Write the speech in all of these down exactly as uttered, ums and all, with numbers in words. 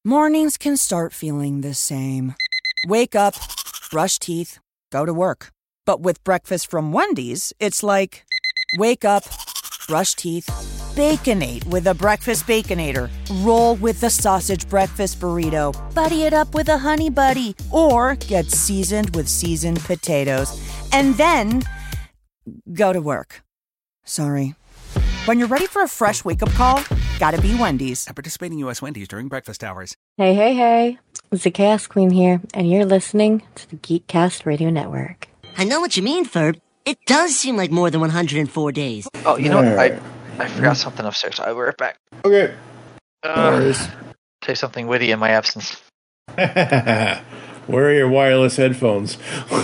Mornings can start feeling the same. Wake up, brush teeth, go to work. But with breakfast from Wendy's, it's like, wake up, brush teeth, Baconate with a breakfast Baconator. Roll with the sausage breakfast burrito. Buddy it up with a honey buddy. Or get seasoned with seasoned potatoes. And then go to work. Sorry. When you're ready for a fresh wake-up call, gotta be Wendy's. At participating U S Wendy's during breakfast hours. Hey, hey, hey. It's the Chaos Queen here, and you're listening to the Geekcast Radio Network. I know what you mean, Ferb. It does seem like more than one hundred four days. Oh, you know what? I, I forgot something upstairs. I'll be right back. Okay. Uh, say something witty in my absence. Where are your wireless headphones?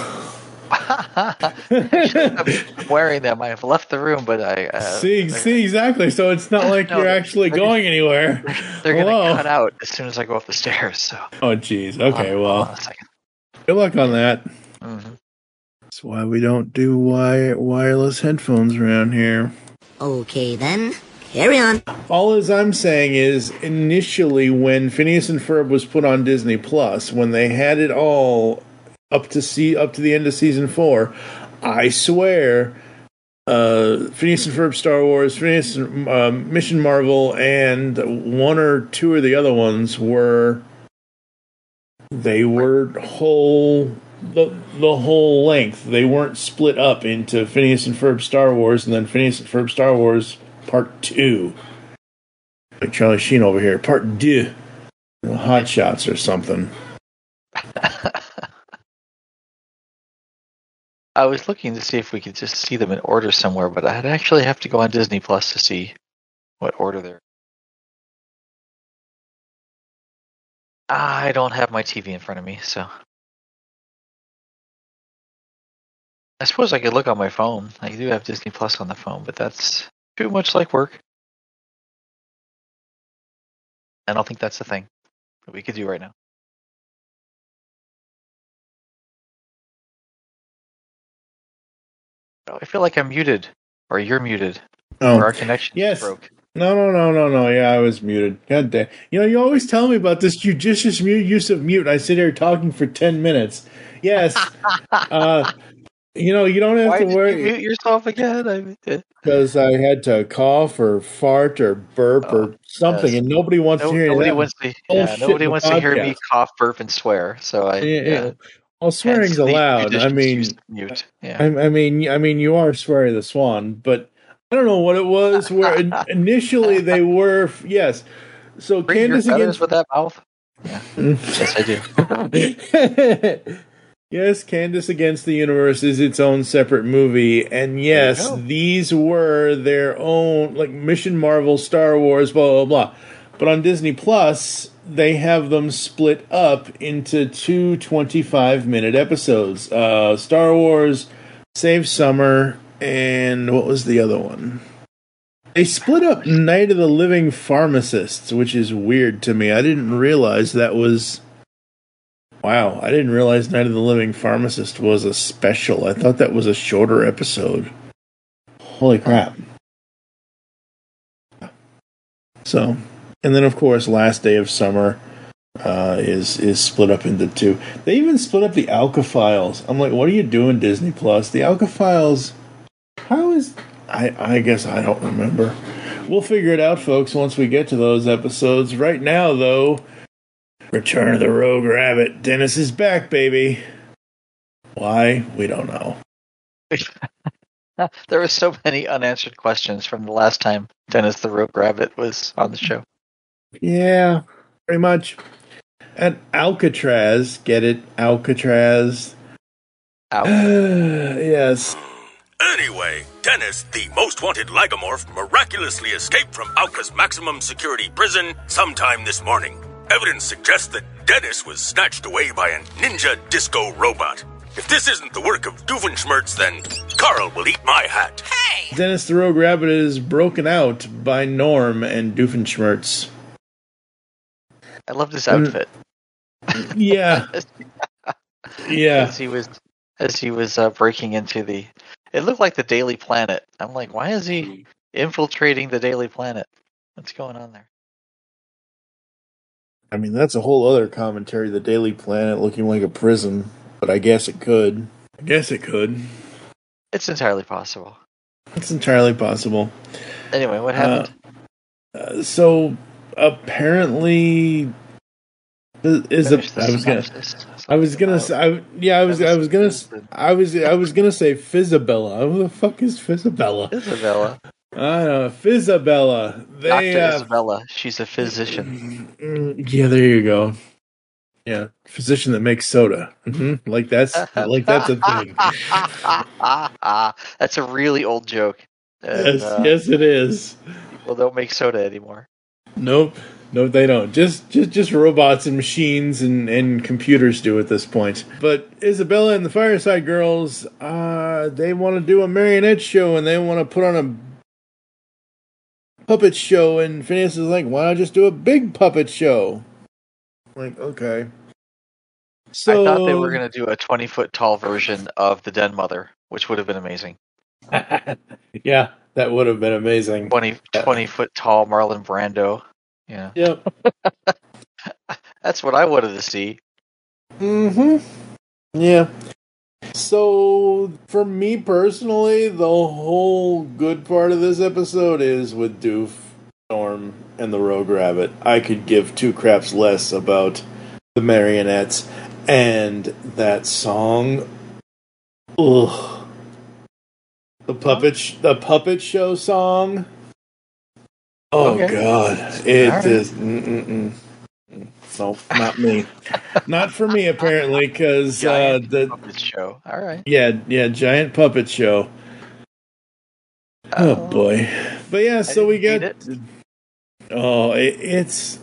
Actually, I'm wearing them. I've left the room, but I... Uh, see, see, exactly. So it's not like no, you're actually going gonna, anywhere. They're going to cut out as soon as I go up the stairs. So. Oh, jeez. Okay, hold, well. Hold on a second. Good luck on that. Mm-hmm. That's why we don't do wi- wireless headphones around here. Okay, then. Carry on. All as I'm saying is, initially, when Phineas and Ferb was put on Disney Plus, when they had it all up to see up to the end of season four, I swear, uh, Phineas and Ferb Star Wars, Phineas and uh, Mission Marvel, and one or two of the other ones were they were whole the the whole length. They weren't split up into Phineas and Ferb Star Wars and then Phineas and Ferb Star Wars Part Two, like Charlie Sheen over here, Part Deux, Hot Shots or something. I was looking to see if we could just see them in order somewhere, but I'd actually have to go on Disney Plus to see what order they're. I don't have my T V in front of me, so. I suppose I could look on my phone. I do have Disney Plus on the phone, but that's too much like work. I don't think that's the thing that we could do right now. Oh, I feel like I'm muted, or you're muted, oh. or our connection yes. broke. No, no, no, no, no. Yeah, I was muted. God damn. You know, you always tell me about this judicious use of mute. I sit here talking for ten minutes. Yes. uh, you know, you don't have Why to did worry. You mute yourself again? Because I, I had to cough or fart or burp oh, or something, yes. and nobody wants no, to hear nobody that. Wants to, yeah, nobody wants to hear me cough, burp, and swear. So I. Yeah. yeah. yeah. Well, swearing's allowed. I mean, mute. Yeah. I, I mean, I mean, you are swearing the swan, but I don't know what it was. Where initially they were, yes. So Bring Candace your against with that mouth. Yeah. Yes, I do. Yes, Candace Against the Universe is its own separate movie, and yes, these were their own, like Mission Marvel, Star Wars, blah blah blah. But on Disney Plus, they have them split up into two twenty-five minute episodes. Uh, Star Wars, Save Summer, and what was the other one? They split up Night of the Living Pharmacists, which is weird to me. I didn't realize that was... Wow, I didn't realize Night of the Living Pharmacist was a special. I thought that was a shorter episode. Holy crap. So... And then, of course, Last Day of Summer uh, is is split up into two. They even split up the Alka Files. I'm like, what are you doing, Disney Plus? The Alka Files, how is... I, I guess I don't remember. We'll figure it out, folks, once we get to those episodes. Right now, though, Return of the Rogue Rabbit. Dennis is back, baby. Why? We don't know. There were so many unanswered questions from the last time Dennis the Rogue Rabbit was on the show. Yeah, pretty much. At Alcatraz, get it? Alcatraz. Alcatraz. Yes. Anyway, Dennis, the most wanted Lagomorph, miraculously escaped from Alka's maximum security prison sometime this morning. Evidence suggests that Dennis was snatched away by a ninja disco robot. If this isn't the work of Doofenshmirtz, then Carl will eat my hat. Hey! Dennis the Rogue Rabbit is broken out by Norm and Doofenshmirtz. I loved his outfit. Yeah. Yeah. As he was, as he was uh, breaking into the... It looked like the Daily Planet. I'm like, why is he infiltrating the Daily Planet? What's going on there? I mean, that's a whole other commentary. The Daily Planet looking like a prison, but I guess it could. I guess it could. It's entirely possible. It's entirely possible. Anyway, what happened? Uh, uh, so apparently, is a, I was gonna, I was gonna say, I, yeah, I was, I was gonna, I was, I was gonna say Fizzabella. Who the fuck is Fizzabella? Isabella. I don't know, Fizzabella. They, Doctor uh, Isabella. She's a physician. Mm, yeah, there you go. Yeah, physician that makes soda. Mm-hmm. Like that's like that's a thing. That's a really old joke. And, yes, uh, yes, it is. People don't make soda anymore. Nope, no, they don't. Just, just, just robots and machines and, and computers do at this point. But Isabella and the Fireside Girls, uh, they want to do a marionette show and they want to put on a puppet show. And Phineas is like, "Why not just do a big puppet show?" Like, okay. So I thought they were going to do a twenty foot tall version of the Den Mother, which would have been amazing. Yeah, that would have been amazing. twenty, twenty foot tall Marlon Brando. Yeah. Yep. That's what I wanted to see. Mm-hmm. Yeah. So, for me personally, the whole good part of this episode is with Doof, Storm, and the Rogue Rabbit. I could give two craps less about the marionettes and that song. Ugh. The puppet, sh- the puppet show song. Oh Okay. God, it All right. is. Mm-mm-mm. Nope, not me. Not for me, apparently, because uh, Giant the puppet show. All right. yeah, yeah, giant puppet show. Oh, Oh. boy, but yeah, so we didn't get. need Oh, it, it's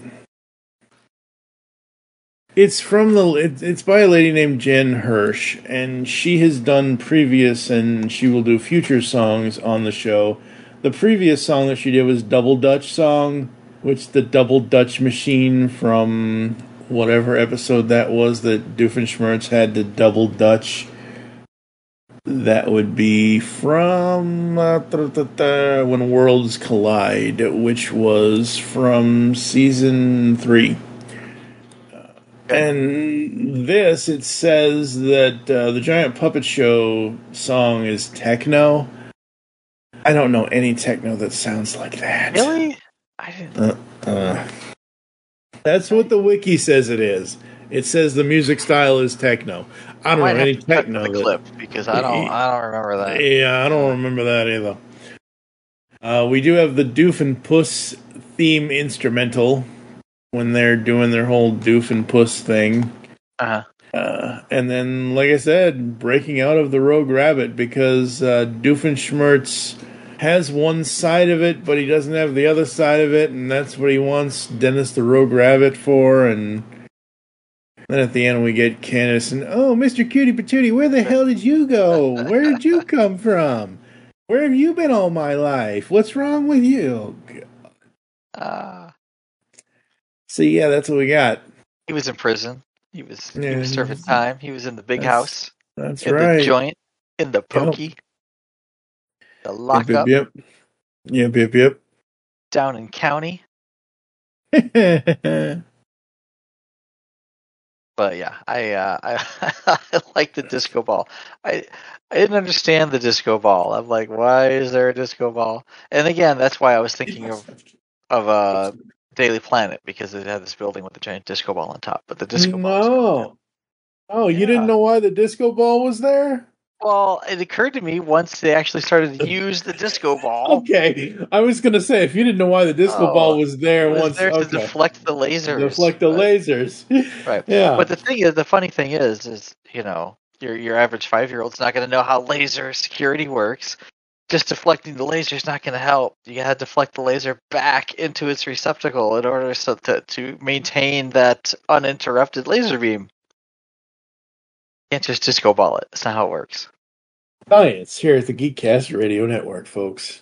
it's from the it, it's by a lady named Jen Hirsch, and she has done previous and she will do future songs on the show. The previous song that she did was Double Dutch Song, which the Double Dutch Machine from whatever episode that was that Doofenshmirtz had to double Dutch. That would be from uh, th- th- th- When Worlds Collide, which was from season three. Uh, and this, it says that uh, the Giant Puppet Show song is techno. I don't know any techno that sounds like that. Really? I didn't. Uh, uh. That's what the wiki says it is. It says the music style is techno. I don't might know have any to cut techno the that- clip because I don't. I don't remember that. Yeah, I don't remember that either. Uh, we do have the Doof and Puss theme instrumental when they're doing their whole Doof and Puss thing. Uh-huh. Uh, and then, like I said, breaking out of the Rogue Rabbit because uh, Doofenshmirtz has one side of it, but he doesn't have the other side of it, and that's what he wants Dennis the Rogue Rabbit for. And then at the end we get Candace and, oh, Mister Cutie Patootie, where the hell did you go? Where did you come from? Where have you been all my life? What's wrong with you? Uh, So yeah, that's what we got. he was in prison. He was. He Yeah, was serving he's- time. He was in the big that's- house. That's in right. the joint. In the pokey. The Yep, lockup. yep, yep, yep, yep. Down in county. yep. But yeah, I uh, I, I like the disco ball. I I didn't understand the disco ball. I'm like, why is there a disco ball? And again, that's why I was thinking of of uh, Daily Planet because it had this building with a giant disco ball on top. But the disco ball. No. Oh, you didn't Yeah. know why the disco ball was there? Well, it occurred to me once they actually started to use the disco ball. Okay, I was gonna say if you didn't know why the disco Oh, ball was there It was once, there to okay, deflect the lasers. deflect the but- lasers. Right. Yeah. But the thing is, the funny thing is, is you know, your your average five year old's not going to know how laser security works. Just deflecting the laser is not going to help. You got to deflect the laser back into its receptacle in order so to to maintain that uninterrupted laser beam. You can't just disco ball it. That's not how it works. Science here at the Geekcast Radio Network, folks.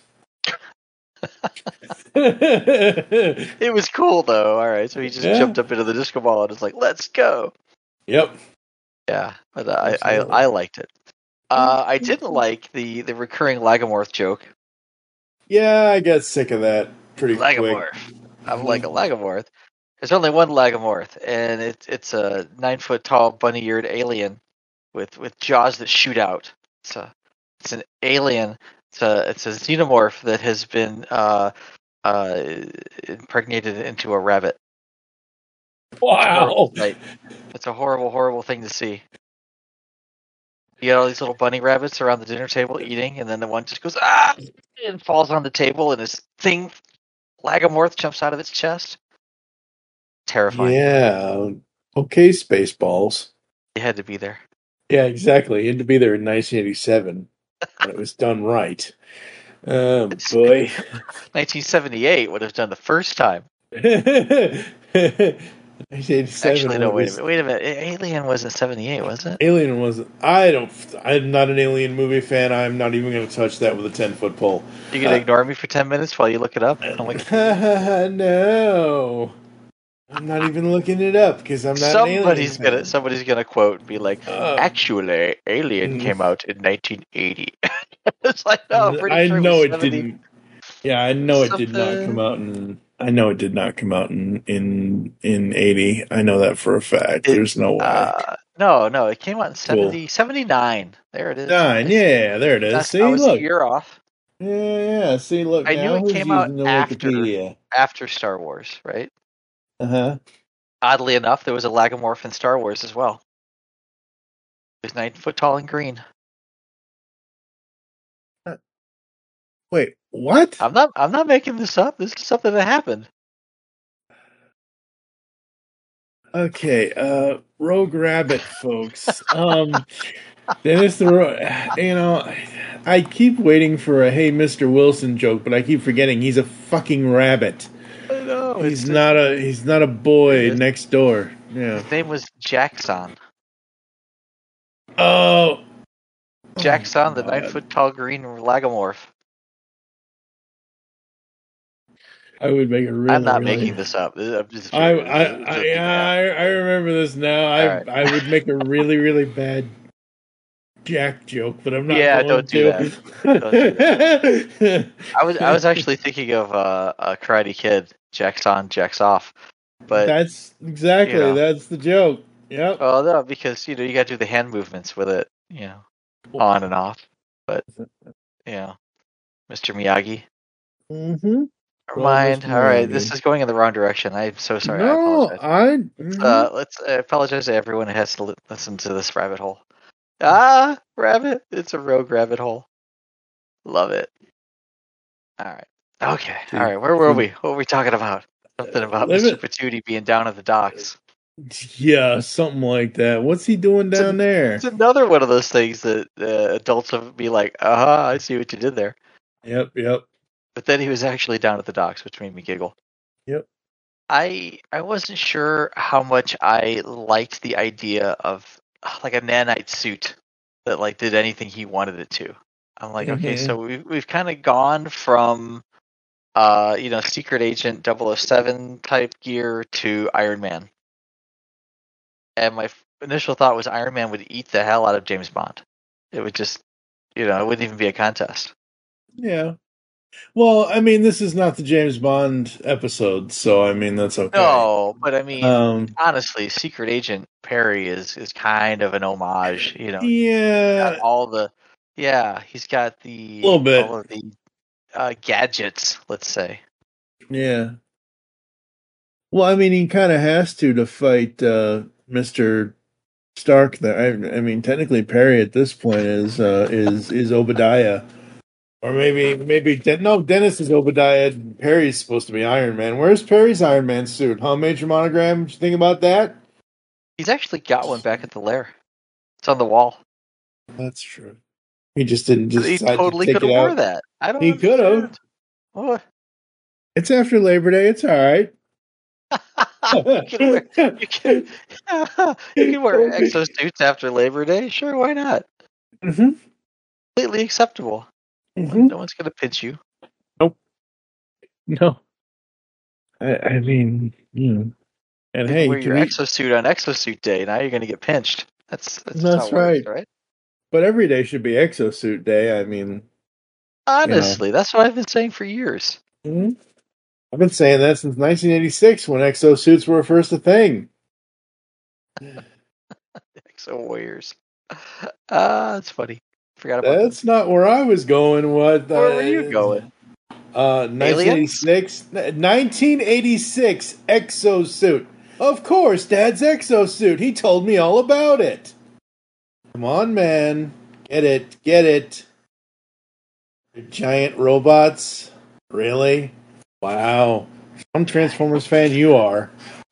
It was cool though. All right, so he just Yeah. jumped up into the disco ball and was like, "Let's go." Yep. Yeah, but I, I, Absolutely. I liked it. Uh, I didn't like the, the recurring Lagomorph joke. Yeah, I got sick of that pretty quick. Lagomorph. I'm like a Lagomorph. There's only one Lagomorph, and it's it's a nine foot tall bunny eared alien with, with jaws that shoot out. It's a it's an alien. It's a it's a xenomorph that has been uh, uh, impregnated into a rabbit. Wow. Right. It's a horrible, horrible thing to see. You got all these little bunny rabbits around the dinner table eating, and then the one just goes ah and falls on the table, and this thing Lagomorph jumps out of its chest. Terrifying. Yeah. Okay, Spaceballs. It had to be there. Yeah, exactly. He had to be there in nineteen eighty-seven when it was done right. Oh, boy. nineteen seventy-eight would have done the first time. nineteen eighty-seven. Actually, no, wait a minute. Wait a minute. Alien wasn't seventy-eight, was it? Alien wasn't. I don't. I'm not an Alien movie fan. I'm not even going to touch that with a ten foot pole. You gonna uh, ignore me for ten minutes while you look it up? I'm like, no. I'm not even looking it up because I'm not. Somebody's an alien gonna fan. somebody's gonna quote and be like, uh, "Actually, Alien mm. came out in nineteen eighty." It's like, no, pretty I sure know it, it didn't. Yeah, I know Something. it did not come out in. I know it did not come out in in in eighty. I know that for a fact. It, There's no way. Uh, no, no, it came out in seventy, cool. seventy-nine. There it is. Nine, yeah, there it is. That's, See, I was look, a year off. Yeah, yeah. See, look, I now knew it came out after Wikipedia? after Star Wars, right? Uh huh. Oddly enough, there was a Lagomorph in Star Wars as well. It was nine foot tall and green. Uh, wait, what? I'm not. I'm not making this up. This is something that happened. Okay, uh, Rogue Rabbit, folks. um, Dennis the Ro- you know, I keep waiting for a "Hey, Mister Wilson" joke, but I keep forgetting he's a fucking rabbit. I know. He's not a. He's not a boy his, next door. Yeah. His name was Jackson. Oh. Jackson, oh, the nine foot tall green Lagomorph. I would make a really. I'm not really, making this up. I'm just I I I, yeah, I I remember this now. I right. I would make a really really bad Jack joke, but I'm not. Yeah, going don't to. do that. Don't do that. I was I was actually thinking of uh, a Karate Kid, Jacks on, Jacks off. But that's exactly you know, that's the joke. Yep. Well, no, because you know you got to do the hand movements with it, you know, on and off. But you know, Mister Miyagi. Mm-hmm. Never mind. All right, this is going in the wrong direction. I'm so sorry. No, I apologize. I. Mm-hmm. Uh, let's I apologize to everyone who has to li- listen to this rabbit hole. Ah, rabbit! It's a rogue rabbit hole. Love it. All right. Okay. All right. Where were we? What were we talking about? Something about Mister Patootie being down at the docks. Yeah, something like that. What's he doing down it's a, there? It's another one of those things that uh, adults would be like, "Aha! I see what you did there." Yep. Yep. But then he was actually down at the docks, which made me giggle. Yep. I I wasn't sure how much I liked the idea of like a nanite suit that like did anything he wanted it to. I'm like, mm-hmm. okay, so we've we've kind of gone from uh you know secret agent double oh seven type gear to Iron Man, and my f- initial thought was Iron Man would eat the hell out of James Bond. It would just, you know, it wouldn't even be a contest. Yeah. Well, I mean, this is not the James Bond episode, so I mean that's okay. No, but I mean, um, honestly, Secret Agent Perry is, is kind of an homage, you know. Yeah, all the, yeah, he's got the little bit all of the uh, gadgets, let's say. Yeah. Well, I mean, he kind of has to to fight uh, Mister Stark. There, I, I mean, technically, Perry at this point is uh, is is Obadiah. Or maybe, maybe no. Dennis is Obadiah. And Perry's supposed to be Iron Man. Where's Perry's Iron Man suit? Huh, Major Monogram? Did you think about that? He's actually got one back at the lair. It's on the wall. That's true. He just didn't just. He totally to could have wore that. I don't. He could have. What? It's after Labor Day. It's all right. you can wear, you can, you can wear exosuits after Labor Day. Sure, why not? Mm-hmm. Completely acceptable. Mm-hmm. No one's going to pinch you. Nope. No. I, I mean, you know. And you hey, wear your we... exosuit on exosuit day. Now you're going to get pinched. That's that's, that's how it right. Works, right. But every day should be exosuit day. I mean, honestly, you know. That's what I've been saying for years. Mm-hmm. I've been saying that since nineteen eighty-six when exosuits were first a thing. Exo Warriors. Ah, that's funny. Forgot about That's that. not where I was going. What? Where uh, were you going? Uh, nineteen eighty-six. nineteen eighty-six exosuit. Of course, Dad's exosuit. He told me all about it. Come on, man. Get it. Get it. They're giant robots? Really? Wow. Some Transformers fan you are.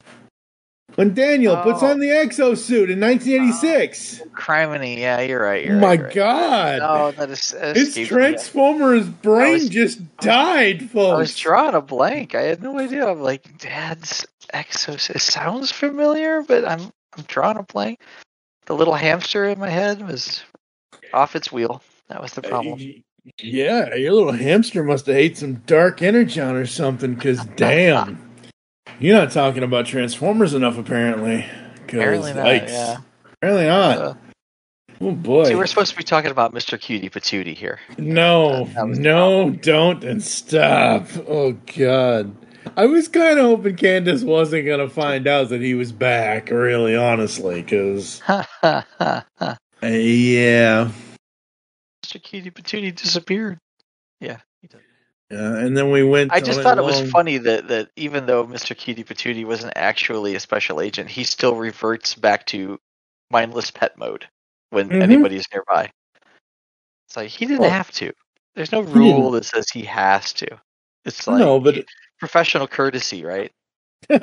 When Daniel Oh. puts on the exosuit in nineteen eighty-six. Oh, criminy. Yeah, you're right. You're Oh right, my you're right. God. No, that is that His escapes Transformers brain was- just died, folks. me. I was drawing a blank. I had no idea. I'm like, Dad's exosuit. It sounds familiar, but I'm I'm drawing a blank. The little hamster in my head was off its wheel. That was the problem. Yeah, your little hamster must have ate some dark energon or something, because damn. You're not talking about Transformers enough, apparently. 'Cause, Apparently not, yikes. yeah. Apparently not. Uh, oh, boy. See, we're supposed to be talking about Mister Cutie Patootie here. No, That- that was the no, don't, and stop. Oh, God. I was kind of hoping Candace wasn't going to find out that he was back, really, honestly, because, Ha ha ha ha. uh, yeah. Mister Cutie Patootie disappeared. Yeah, he did. Uh, and then we went I just on a thought it was long- funny that, that even though Mister Cutie Patootie wasn't actually a special agent, he still reverts back to mindless pet mode when Mhm. anybody's nearby. It's like he didn't Well, have to. There's no didn't. rule that says he has to. It's like No, but- professional courtesy, right? I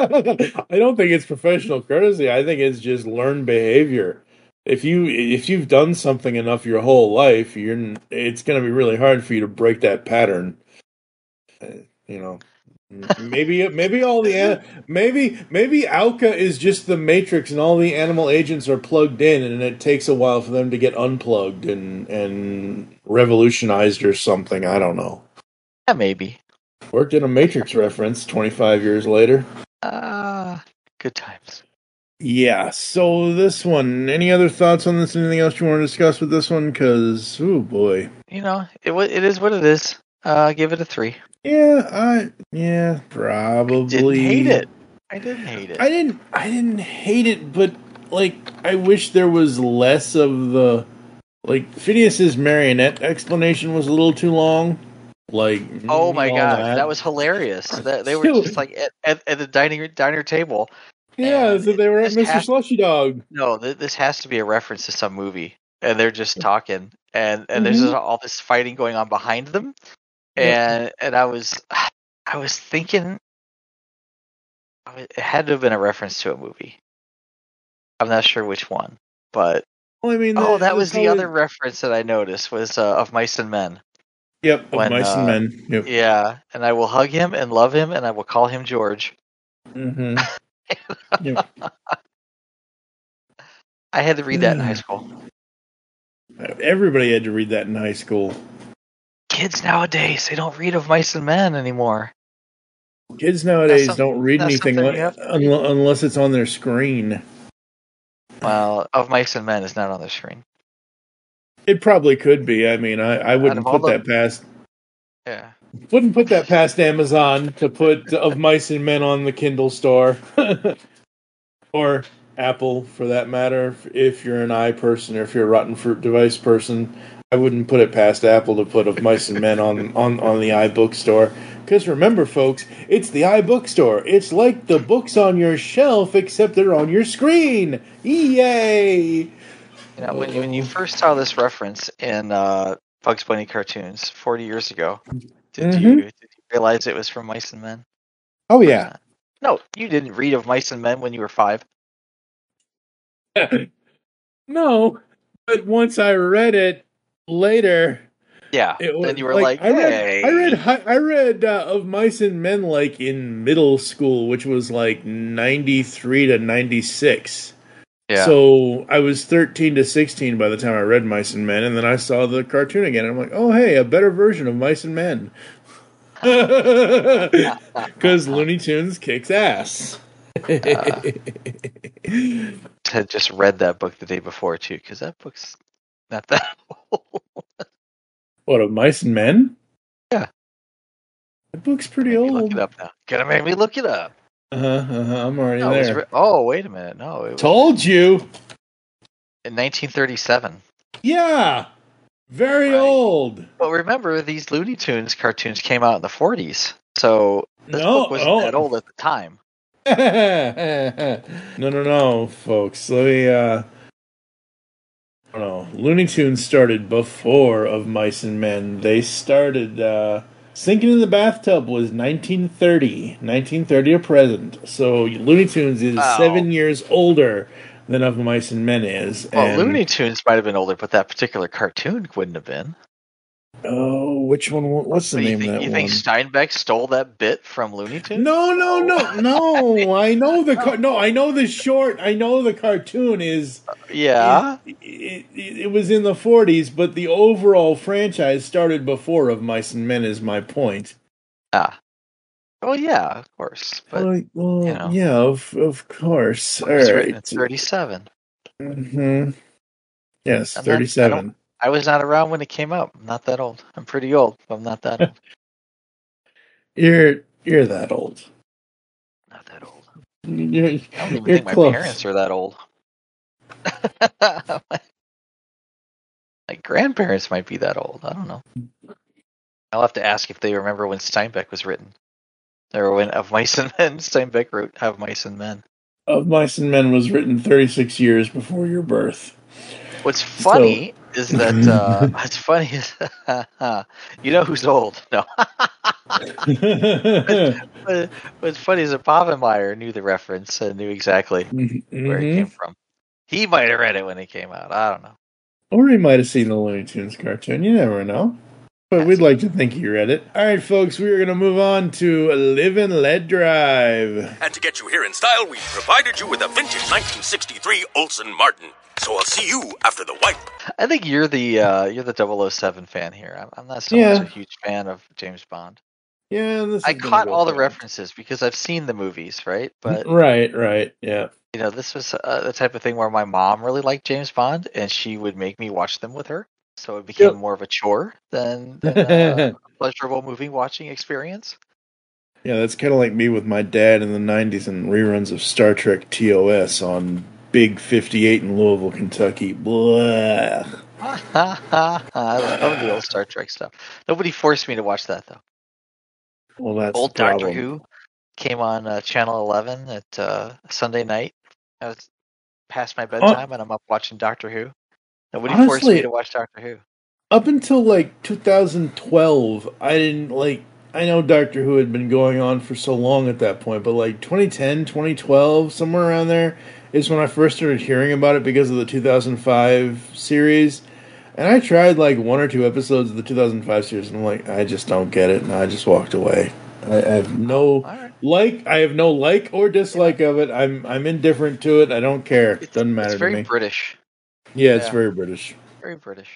don't think it's professional courtesy. I think it's just learned behavior. If you if you've done something enough your whole life, you're it's going to be really hard for you to break that pattern. Uh, you know, maybe maybe all the an- maybe maybe Alka is just the Matrix, and all the animal agents are plugged in, and it takes a while for them to get unplugged and and revolutionized or something. I don't know. Yeah, maybe. Worked in a Matrix reference twenty-five years later. Ah, good times. Yeah, so this one, any other thoughts on this? Anything else you want to discuss with this one? Because, oh boy. You know, it wa- it is what it is. Uh, give it a three. Yeah, I, yeah, probably. Didn't hate it. I didn't hate it. I didn't, I didn't hate it, but, like, I wish there was less of the, like, Phineas's marionette explanation was a little too long. Like, Oh my all god, that. that was hilarious. That they were just like at, at, at the dining diner table. Yeah, and so they were at this Mister has- Slushy Dog. No, th- this has to be a reference to some movie, and they're just talking, and and there's Mhm. just all this fighting going on behind them, Yeah. and and I was I was thinking I was- it had to have been a reference to a movie. I'm not sure which one, but Well, I mean, oh, that was the probably- other reference that I noticed was uh, of Mice and Men. Yep, of when, Mice and uh, Men. Yep. Yeah, and I will hug him and love him, and I will call him George. Mm-hmm. Yep. I had to read that in high school. Everybody had to read that in high school. Kids nowadays, they don't read of Mice and Men anymore. Kids nowadays That's don't read that's anything something like, you have to unle- unless it's on their screen. Well, of Mice and Men is not on the screen. It probably could be. I mean, I, I wouldn't Out of put all that past Yeah. wouldn't put that past Amazon to put Of Mice and Men on the Kindle store, or Apple for that matter. If you're an i person or if you're a rotten fruit device person, I wouldn't put it past Apple to put Of Mice and Men on on on the iBook store. Because remember, folks, it's the iBook store. It's like the books on your shelf, except they're on your screen. Yay! You know, when you, when you first saw this reference in uh, Bugs Bunny cartoons forty years ago, did Mhm. you did you realize it was from Mice and Men? Oh yeah. No, you didn't read of Mice and Men when you were five. No, but once I read it later, Yeah. it was Then you were like, I read, hey. I read, hi- I read uh, Of Mice and Men like in middle school, which was like ninety-three to ninety-six. Yeah. So I was thirteen to sixteen by the time I read Mice and Men, and then I saw the cartoon again. And I'm like, oh hey, a better version of Mice and Men, because Looney Tunes kicks ass. Uh, had just read that book the day before too, because that book's not that old. What, Of Mice and Men? Yeah. The book's pretty Make me old. Look it up now. Gonna make me look it up. Uh huh. Uh-huh, I'm already No, it was there. ri- oh, wait a minute. No, it was Told you. in nineteen thirty-seven. Yeah. Very Right. old. But remember, these Looney Tunes cartoons came out in the forties, so this No, book wasn't oh. that old at the time. no, no, no, folks. Let me, uh... I don't know. Looney Tunes started before Of Mice and Men. They started, uh... Sinking in the Bathtub was nineteen thirty. nineteen thirty to present. So Looney Tunes is Oh. seven years older than Of Mice and Men is. Well, and- Looney Tunes might have been older, but that particular cartoon wouldn't have been. Oh, which one? What's the What, you name think, of that you one? think Steinbeck stole that bit from Looney Tunes? No, no, no, no. I know the car- no. I know the short. I know the cartoon is. Yeah. It, it, it, it was in the forties, but the overall franchise started before Of Mice and Men. Is my point. Ah. Well, yeah, of course. But well, well, you know. yeah, of of course. All it was written in right. thirty-seven. Mm-hmm. Yes, I'm not- I thirty-seven. don't- I was not around when it came out. I'm not that old. I'm pretty old, but I'm not that old. You're you're that old. Not that old. You're, I don't even you're think my close. parents are that old. My grandparents might be that old. I don't know. I'll have to ask if they remember when Steinbeck was written. Or when Of Mice and Men, Steinbeck wrote Of Mice and Men. Of Mice and Men was written thirty-six years before your birth. What's funny is that, uh, what's funny is, you know who's old? No. But what's funny is that Bovenmeier knew the reference and knew exactly Mm-hmm. where it came from. He might have read it when it came out. I don't know. Or he might have seen the Looney Tunes cartoon. You never know. But we'd like to think he read it. All right, folks, we are going to move on to Live and Let Drive. And to get you here in style, we provided you with a vintage nineteen sixty-three Olsen Martin. So I'll see you after the wipe. I think you're the uh, you're the double oh seven fan here. I'm, I'm not so Yeah. much a huge fan of James Bond. Yeah, this I is gonna caught go all the fast. references because I've seen the movies, right? But Right, right, yeah. you know, this was uh, the type of thing where my mom really liked James Bond, and she would make me watch them with her. So it became Yep. more of a chore than, than uh, a pleasurable movie watching experience. Yeah, that's kind of like me with my dad in the nineties and reruns of Star Trek T O S on Big fifty-eight in Louisville, Kentucky. Blah. I love the old Star Trek stuff. Nobody forced me to watch that though. Well, that's Old the problem. Doctor Who came on uh, Channel eleven at uh, Sunday night. I was past my bedtime, and I'm up watching Doctor Who. Nobody forced Honestly- me to watch Doctor Who. Up until like two thousand twelve, I didn't like. I know Doctor Who had been going on for so long at that point, but like twenty ten, twenty twelve, somewhere around there is when I first started hearing about it because of the two thousand five series. And I tried like one or two episodes of the two thousand five series, and I'm like, I just don't get it, and I just walked away. I, I have no right. like, I have no like or dislike of it. I'm I'm indifferent to it. I don't care. It It's, doesn't matter it's to very me. British. Yeah, it's yeah. very British. Very British.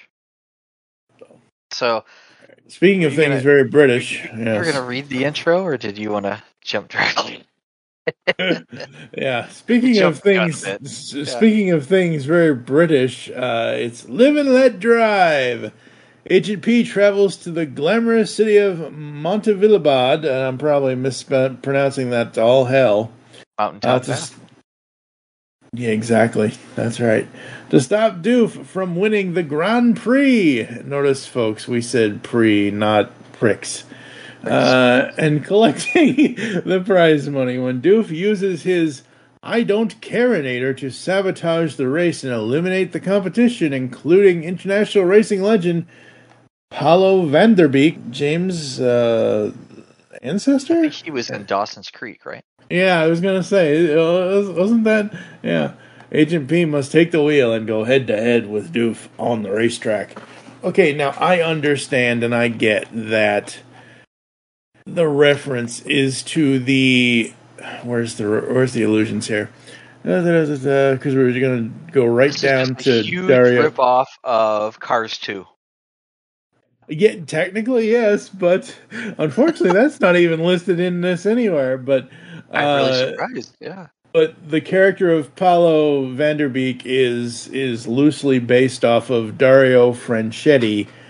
So Speaking of You're things gonna- very British, you're yes. going to read the intro, or did you want to jump directly? Yeah. Speaking Jump of the gun a things, bit. s- Yeah. speaking of things very British, uh, it's Live and Let Drive. Agent P travels to the glamorous city of Montevillabad, and I'm probably mispronouncing that to all hell. Mountain Uh, Top to Path. s- yeah, exactly. That's right. To stop Doof from winning the Grand Prix. Notice, folks, we said Prix, not pricks. Uh, and collecting the prize money when Doof uses his I don't careinator to sabotage the race and eliminate the competition, including international racing legend Paulo Vanderbeek, James' uh, I ancestor? think he was in Dawson's Creek, right? Yeah, I was gonna say, uh, wasn't that? Yeah. Agent P must take the wheel and go head to head with Doof on the racetrack. Okay, now I understand and I get that the reference is to the. Where's the where's the illusions here? Because we're gonna go right This is down just a to huge Dario. rip-off of Cars two. Yeah, technically yes, but unfortunately that's not even listed in this anywhere. But I'm really uh, surprised. Yeah. But the character of Paulo Vanderbeek is is loosely based off of Dario Franchetti,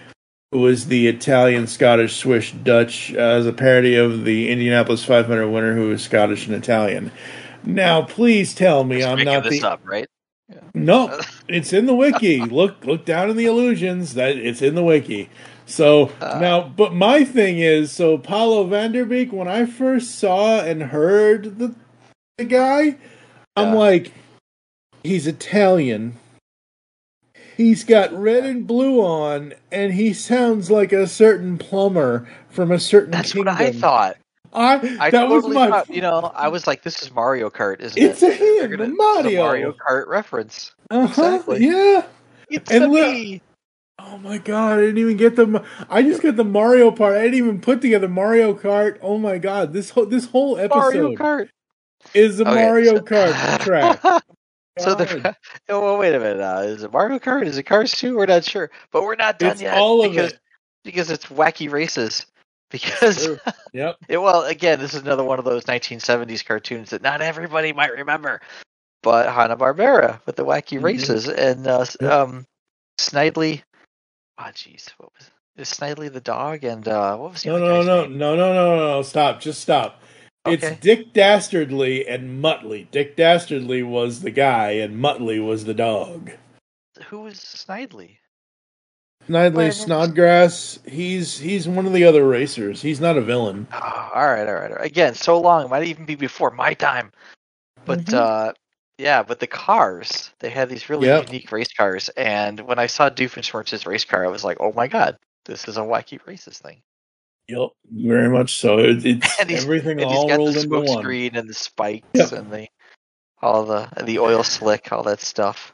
It was the Italian, Scottish, Swiss, Dutch, uh, as a parody of the Indianapolis five hundred winner who was Scottish and Italian. Now, please tell me Just I'm making not this the. up, right? Yeah. No, it's in the wiki. Look, look down in the illusions. That it's in the wiki. So Uh, now, but my thing is, so Paulo Vanderbeek. When I first saw and heard the the guy, I'm Yeah. like, he's Italian. He's got red and blue on, and he sounds like a certain plumber from a certain That's kingdom. what I thought. I, I that totally was my. thought, you know, I was like, this is Mario Kart, isn't It's it? a him, They're gonna- the this is a Mario. Mario Kart reference. Uh-huh, Exactly. yeah. It's And a look- me. Oh my god, I didn't even get the. I just got the Mario part. I didn't even put together Mario Kart. Oh my god, this whole this whole Mario episode Kart. is a Okay, Mario so- Kart track. So God. the oh, well, wait a minute. Uh, is it Mario Kart? Is it Cars two? We're not sure, but we're not done It's yet all of because it. because it's wacky races. Because True. Yep. it, well, again, this is another one of those nineteen seventies cartoons that not everybody might remember, but Hanna-Barbera with the wacky Mhm. races and uh, Yep. um, Snidely. Oh, jeez, what was it? Is Snidely the dog and uh, what was the No, other no, guy's no, name? no, no, no, no, no. Stop. Just stop. Okay. It's Dick Dastardly and Muttley. Dick Dastardly was the guy, and Muttley was the dog. Who was Snidely? Snidely Wait, Snodgrass. He's he's one of the other racers. He's not a villain. Oh, all right, all right. all right. Again, so long. It might even be before my time. But Mhm. uh, yeah, but the cars, they had these really Yep. unique race cars. And when I saw Doofenshmirtz's race car, I was like, oh my god, this is a wacky races thing. Yep, very much so. It, it's And he's, everything and he's all got rolled the into smoke one. screen and the spikes Yep. and the all the the oil slick, all that stuff.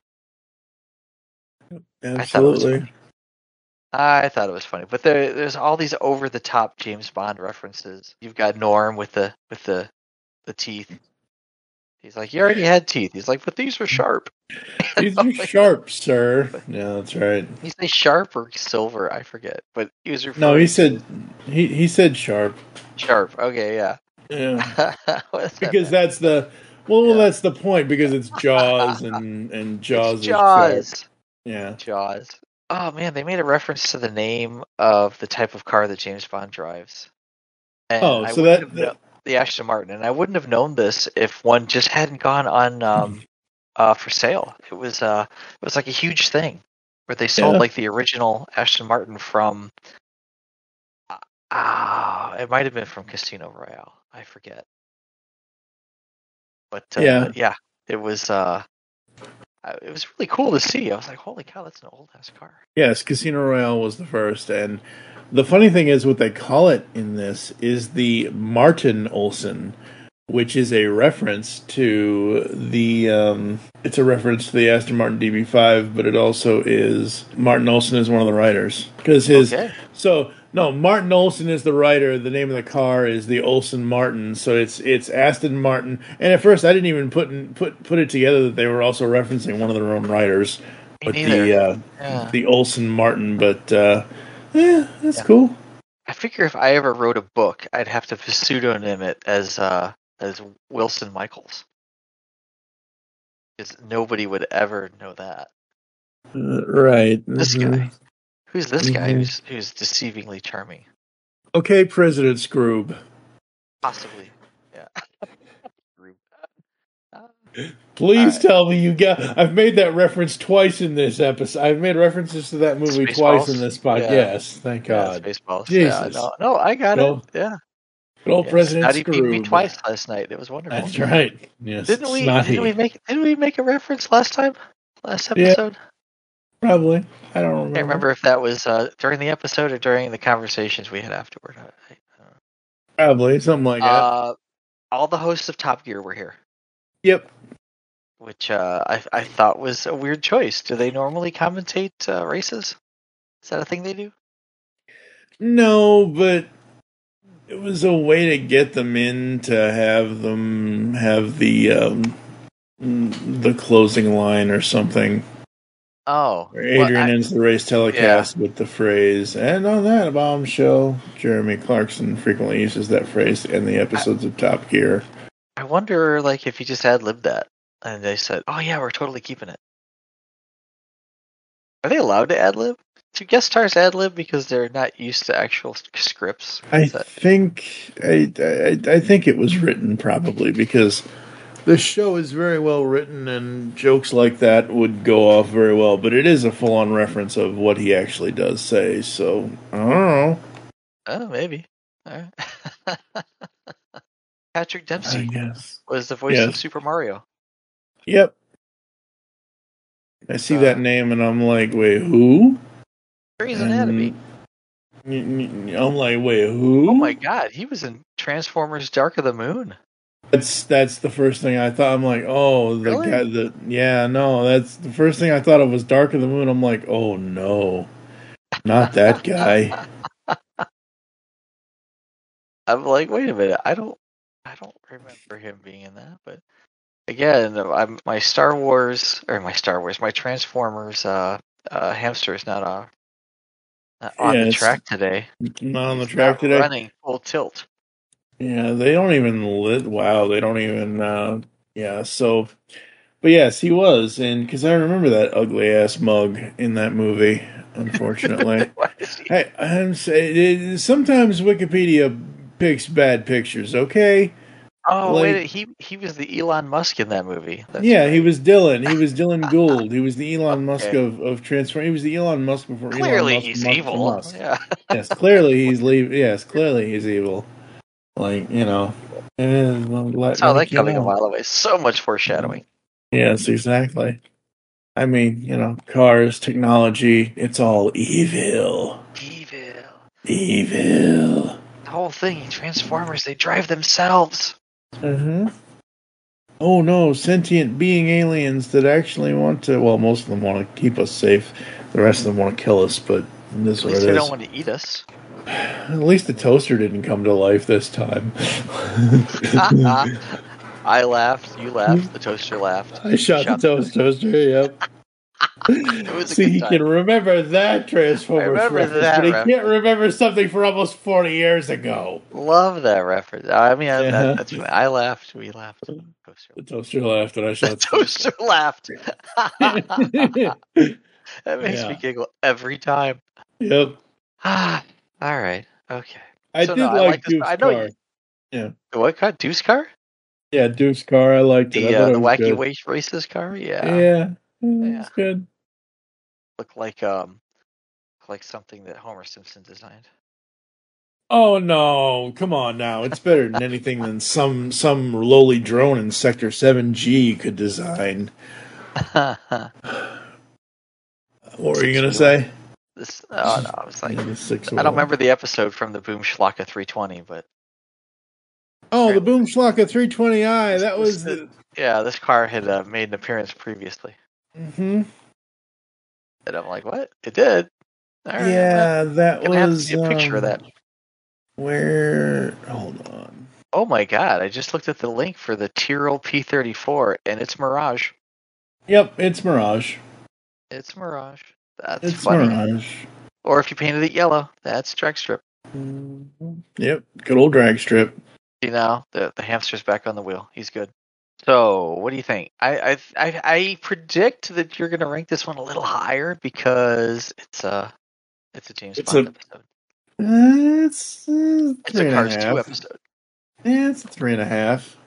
Absolutely. funny. I thought it was funny, but there, there's all these over the top James Bond references. You've got Norm with the with the the teeth. He's like, you already had teeth. He's like, but these are sharp. These are sharp, sir. Yeah, that's right. He say sharp or silver? I forget, but he was referring No, he to said he he said sharp. sharp. Okay, yeah. Yeah, What is that because then? that's the well, Yeah. that's the point. Because it's Jaws and and Jaws It's is sharp. Jaws. Yeah. Jaws. Oh man, they made a reference to the name of the type of car that James Bond drives. And Oh, I so wouldn't that- have that- kno- the Aston Martin, and I wouldn't have known this if one just hadn't gone on um, uh, for sale. It was uh, it was like a huge thing where they sold Yeah. like the original Aston Martin from. Ah, it might have been from Casino Royale. I forget. But uh, Yeah. yeah, it was. Uh, uh, it was really cool to see. I was like, "Holy cow, that's an old ass car." Yes, Casino Royale was the first, and the funny thing is, what they call it in this is the Martin Olsen, which is a reference to the. Um, it's a reference to the Aston Martin D B five, but it also is Martin Olsen is one of the writers because his. Okay. So no, Martin Olsen is the writer. The name of the car is the Olsen Martin. So it's it's Aston Martin. And at first, I didn't even put in, put put it together that they were also referencing one of their own writers. Me But neither. the uh, Yeah. the Olsen Martin, but uh, yeah, that's Yeah. cool. I figure if I ever wrote a book, I'd have to pseudonym it as uh, as Wilson Michaels, because nobody would ever know that. Uh, right. This Mhm. guy, who's this guy? Mhm. Who's who's deceivingly charming? Okay, President Scroob. Possibly, yeah. Uh, Please Alright. tell me you got. I've made that reference twice in this episode. I've made references to that movie twice Spaceballs? in this podcast. Yeah. Yes, thank yeah, God. Spaceballs. Yeah, Jesus. no, no, I got No. it. Yeah, Good old yes. President Snotty beat me Scroob. twice last night. It was wonderful. That's right. Yes, Didn't we? snotty. Didn't we make? Didn't we make a reference last time? Last Yeah. episode. Probably. I don't I remember. can't remember if that was uh, during the episode or during the conversations we had afterward. I, I don't know. Probably something like that. Uh, all the hosts of Top Gear were here, Yep. which uh, I I thought was a weird choice. Do they normally commentate uh, races? Is that a thing they do? No, but it was a way to get them in to have them have the um, the closing line or something. Oh, Where Adrian well, I- ends the race telecast with the phrase, and on that bombshell, Jeremy Clarkson frequently uses that phrase to end the episodes of Top Gear. I wonder, like, if you just ad libbed that and they said, "Oh yeah, we're totally keeping it." Are they allowed to ad lib? Do guest stars ad lib because they're not used to actual scripts? I Is that- think I, I I think it was written probably because the show is very well written and jokes like that would go off very well. But it is a full on reference of what he actually does say. So I don't know. Oh, maybe. All right. Patrick I Dempsey guess. was the voice Yes. of Super Mario. Yep. I see Uh, that name and I'm like, wait, who? Grey's Anatomy. And I'm like, wait, who? Oh my god, he was in Transformers: Dark of the Moon. That's that's the first thing I thought. I'm like, oh, the Really? guy that yeah, no, that's the first thing I thought of was Dark of the Moon. I'm like, oh no, not that guy. I'm like, wait a minute, I don't, I don't remember him being in that. But again, I'm my Star Wars or my Star Wars, my Transformers uh, uh, hamster is not, uh, not on Yeah, the it's track today. Not on the He's track not today. running full tilt. Yeah, they don't even lit. Wow, they don't even. Uh, yeah, so, but yes, he was, and because I remember that ugly ass mug in that movie. Unfortunately, Why is he- hey, I'm saying sometimes Wikipedia picks bad pictures. Okay. Oh Like- wait, he he was the Elon Musk in that movie. That's yeah, right. he was Dylan. He was Dylan Gould. He was the Elon Musk Okay. of, of Transform. He was the Elon Musk before Clearly, Elon Musk. he's Musk, evil. Musk. Yeah. Yes, clearly he's leave. Yes, clearly he's evil. Like you know, eh, well, let, Saw let that it coming get a out. while away. So much foreshadowing. Yes, exactly. I mean, you know, cars, technology, it's all evil. Evil. Evil. The whole thing, Transformers, they drive themselves. Mm-hmm. Oh no, sentient being aliens that actually want to, well, most of them want to keep us safe. The rest of them want to kill us, but this is At what least it they is. don't want to eat us. At least the toaster didn't come to life this time. I laughed, you laughed, the toaster laughed. I shot, Shot the toast toaster, yep. It was a See, good he time. can remember that Transformers I remember reference, that but he reference. can't remember something for almost forty years ago. Love that reference. I mean, I, Yeah. that, that's fine. I laughed, we laughed. Toaster, The toaster laughed, and I the shot toaster laughed. That makes Yeah. me giggle every time. Yep. All right, okay. I So, did no, I like like this- Duke's I know car. you- Yeah. What car? Deuce car? Yeah, Duke's car. I liked it. The I uh, thought the it was wacky good. race races car? Yeah. Yeah, Yeah. it's good. Look like um, look like something that Homer Simpson designed. Oh no! Come on now. It's better than anything than some some lowly drone in Sector Seven G could design. What were you gonna say? This, oh no, I was like, Yeah, the six I don't remember the episode from the Boom Schlocka three twenty, but Oh, the Boom Schlocka three twenty i. That This- was the. yeah, this car had uh, made an appearance previously, hmm and I'm like, what? It did? All right, Yeah, that I'm gonna have to was. see a picture of um, that. Where? Hold on. Oh my god! I just looked at the link for the Tyrrell P thirty-four, and it's Mirage. Yep, it's Mirage. It's Mirage. That's It's funny. Mirage. Or if you painted it yellow, that's Drag Strip. Yep, good old drag strip. You know, the the hamster's back on the wheel. He's good. So, what do you think? I I I, I predict that you're going to rank this one a little higher because it's a it's a James It's Bond a- episode. Uh, it's uh, It's three a and a Cars half. two episode. Yeah, it's a three and a half.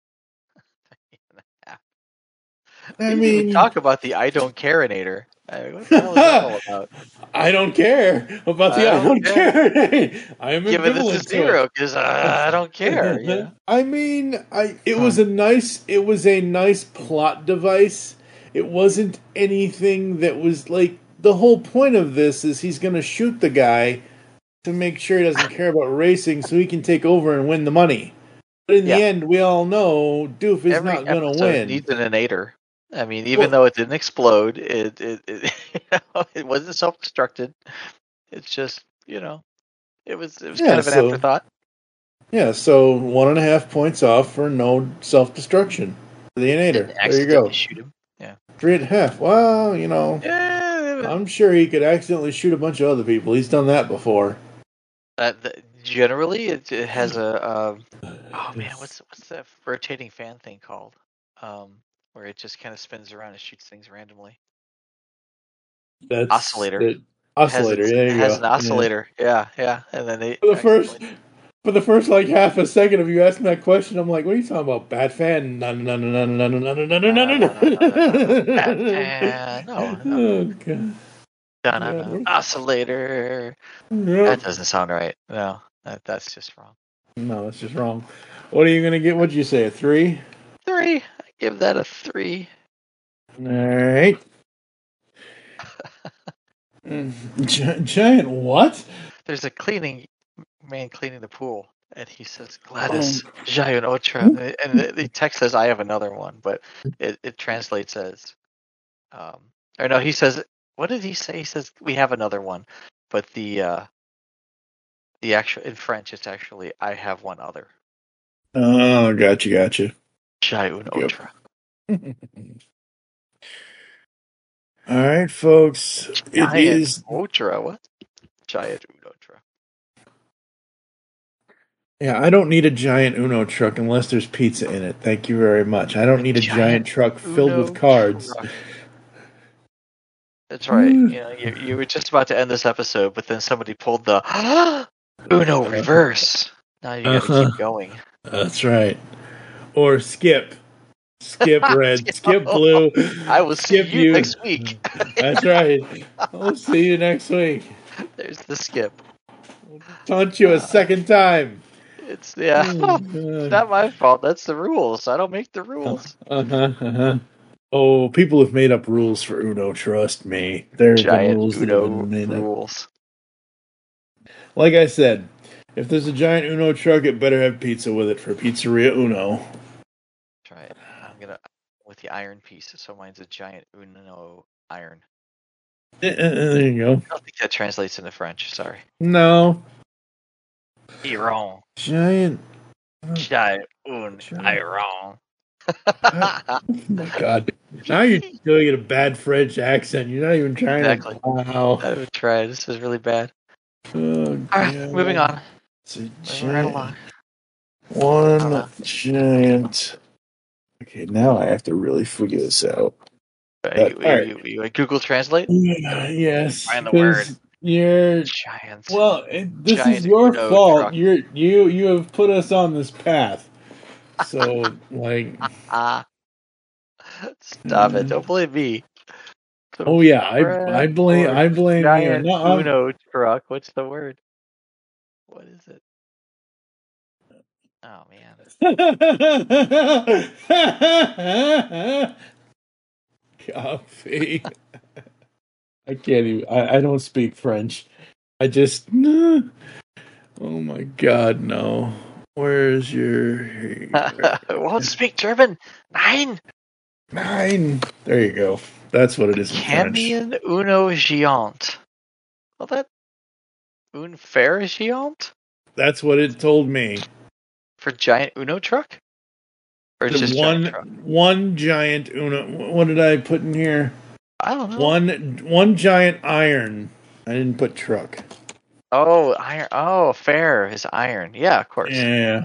We I didn't even mean, talk about the I don't careinator. I mean, what the hell is that all about? I don't care about the I I don't don't care. I am Give it ambivalent this a to zero it. because uh, I don't care. You know? I mean, I it was a nice it was a nice plot device. It wasn't anything that was like the whole point of this is he's going to shoot the guy to make sure he doesn't care about racing so he can take over and win the money. But in Yeah. the end, we all know Doof is Every not going to episode win. needs an inator. I mean, even Well- though it didn't explode, it it it, you know, it wasn't self-destructed. It's just, you know, it was it was Yeah, kind of an so- afterthought. Yeah, so one and a half points off for no self destruction. The Inator. Didn't There you accidentally go. shoot him. Three and a half. Well, you know, Yeah, I'm sure he could accidentally shoot a bunch of other people. He's done that before. uh, the, generally it, it has a um, oh man, what's what's that rotating fan thing called? Um, where it just kind of spins around and shoots things randomly. That's Oscillator. the Oscillator. has, There you has go. an oscillator. Yeah, yeah. And then they For the first, for the first like half a second of you asking that question, I'm like, "What are you talking about, Batman?" No, no, no, no, no, no, no, no, no, no, no. Batman. No, no. Oh god. Dun-dun-dun. Yeah. Oscillator. Yep. That doesn't sound right. No, that, that's just wrong. No, that's just wrong. What are you gonna get? What'd you say? A three? Three. I give that a three. All right. Gi- giant what? There's a cleaning man cleaning the pool, and he says, Gladys, Giant Otra. And the, the text says, I have another one, but it, it translates as, um, or no, he says, what did he say? He says, we have another one, but the, uh, the actual, in French, it's actually, I have one other. Oh, gotcha, gotcha. Giant Otra. All right, folks. It Giant is. Otra, what? Giant Otra. Yeah, I don't need a giant Uno truck unless there's pizza in it. Thank you very much. I don't need a giant, Giant truck filled Uno with cards. truck. That's right. You know, you, you were just about to end this episode, but then somebody pulled the Uno reverse. Now you gotta Uh-huh. keep going. That's right. Or skip. Skip red, skip blue. I will skip see you next week. That's right. I'll see you next week. There's the skip. Taunt you a second time. It's yeah. Oh, It's not my fault. That's the rules. I don't make the rules. Uh-huh, uh-huh. Oh, people have made up rules for Uno, trust me. There have been Giant rules that Uno have been made up. rules. Like I said, if there's a giant Uno truck, it better have pizza with it for Pizzeria Uno. Try it. I'm gonna with the iron piece. So mine's a giant Uno iron. Uh, uh, there you go. I don't think that translates into French. Sorry. No. Iron. Giant. Giant Un Giant. Iron. Oh my god. Now you're doing it a bad French accent. You're not even trying Exactly. to. Wow. I would try. This is really bad. Oh, All right, God. moving on. It's a Moving right giant. along. One Uh-huh. giant. Okay, now I have to really figure this out. Uh, That- you, alright. you, you, you Google Translate? Yeah, yes. Find the 'cause word. You're Giant. well. It, this Giant is your Uno fault. truck. You're you you have put us on this path. So like, Ah. Stop it. Don't blame me. oh yeah, I I blame I blame you. Giant No, Uno truck. What's the word? What is it? Oh, man. Coffee. I can't even. I, I don't speak French. I just. Oh my God, no. Where's your. Won't speak German. Nine. Nine. There you go. That's what it is in French. Camion Uno Géant. Well, that. Un Fer Géant? That's what it told me. For giant Uno truck? Or The just one, giant truck? one giant Uno. What did I put in here? I don't know. One, one giant iron. I didn't put truck. Oh, iron. Oh, fair is iron. Yeah, of course. Yeah.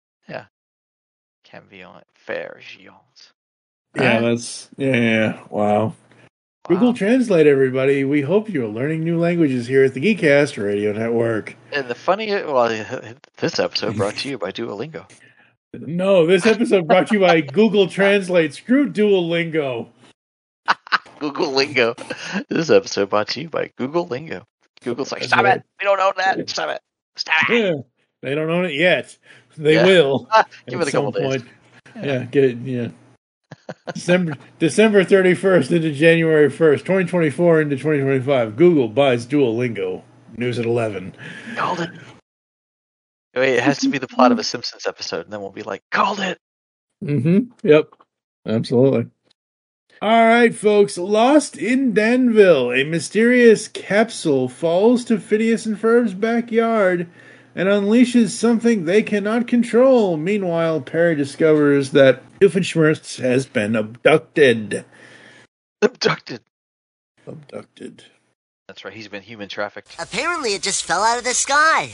Camion Fer Géant. Yeah, Alright. that's yeah, yeah. Wow. Wow. Google Translate, everybody. We hope you're learning new languages here at the Geekcast Radio Network. And the funny, well, this episode brought to you by Duolingo. No, this episode brought to you by Google Translate. Screw Duolingo. Google Lingo. This episode brought to you by Google Lingo. Google's like, That's stop right. it. We don't own that. Stop it. Stop it. Yeah, they don't own it yet. They Yeah. will. Give at it a couple some days. point. Yeah, get it. Yeah. December December thirty-first into January first, twenty twenty-four into twenty twenty-five. Google buys Duolingo. News at eleven. Called it. Wait, it has to be the plot of a Simpsons episode, and then we'll be like, called it. Mm-hmm. Yep. Absolutely. All right, folks. Lost in Danville, a mysterious capsule falls to Phineas and Ferb's backyard and unleashes something they cannot control. Meanwhile, Perry discovers that Doofenshmirtz has been abducted. Abducted. Abducted. That's right, he's been human trafficked. Apparently it just fell out of the sky.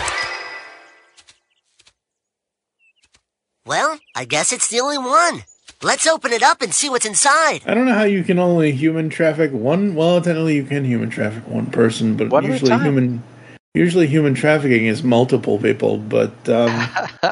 Well, I guess it's the only one. Let's open it up and see what's inside. I don't know how you can only human traffic one. Well, technically you can human traffic one person, but One at a usually time. human, usually human trafficking is multiple people. But um,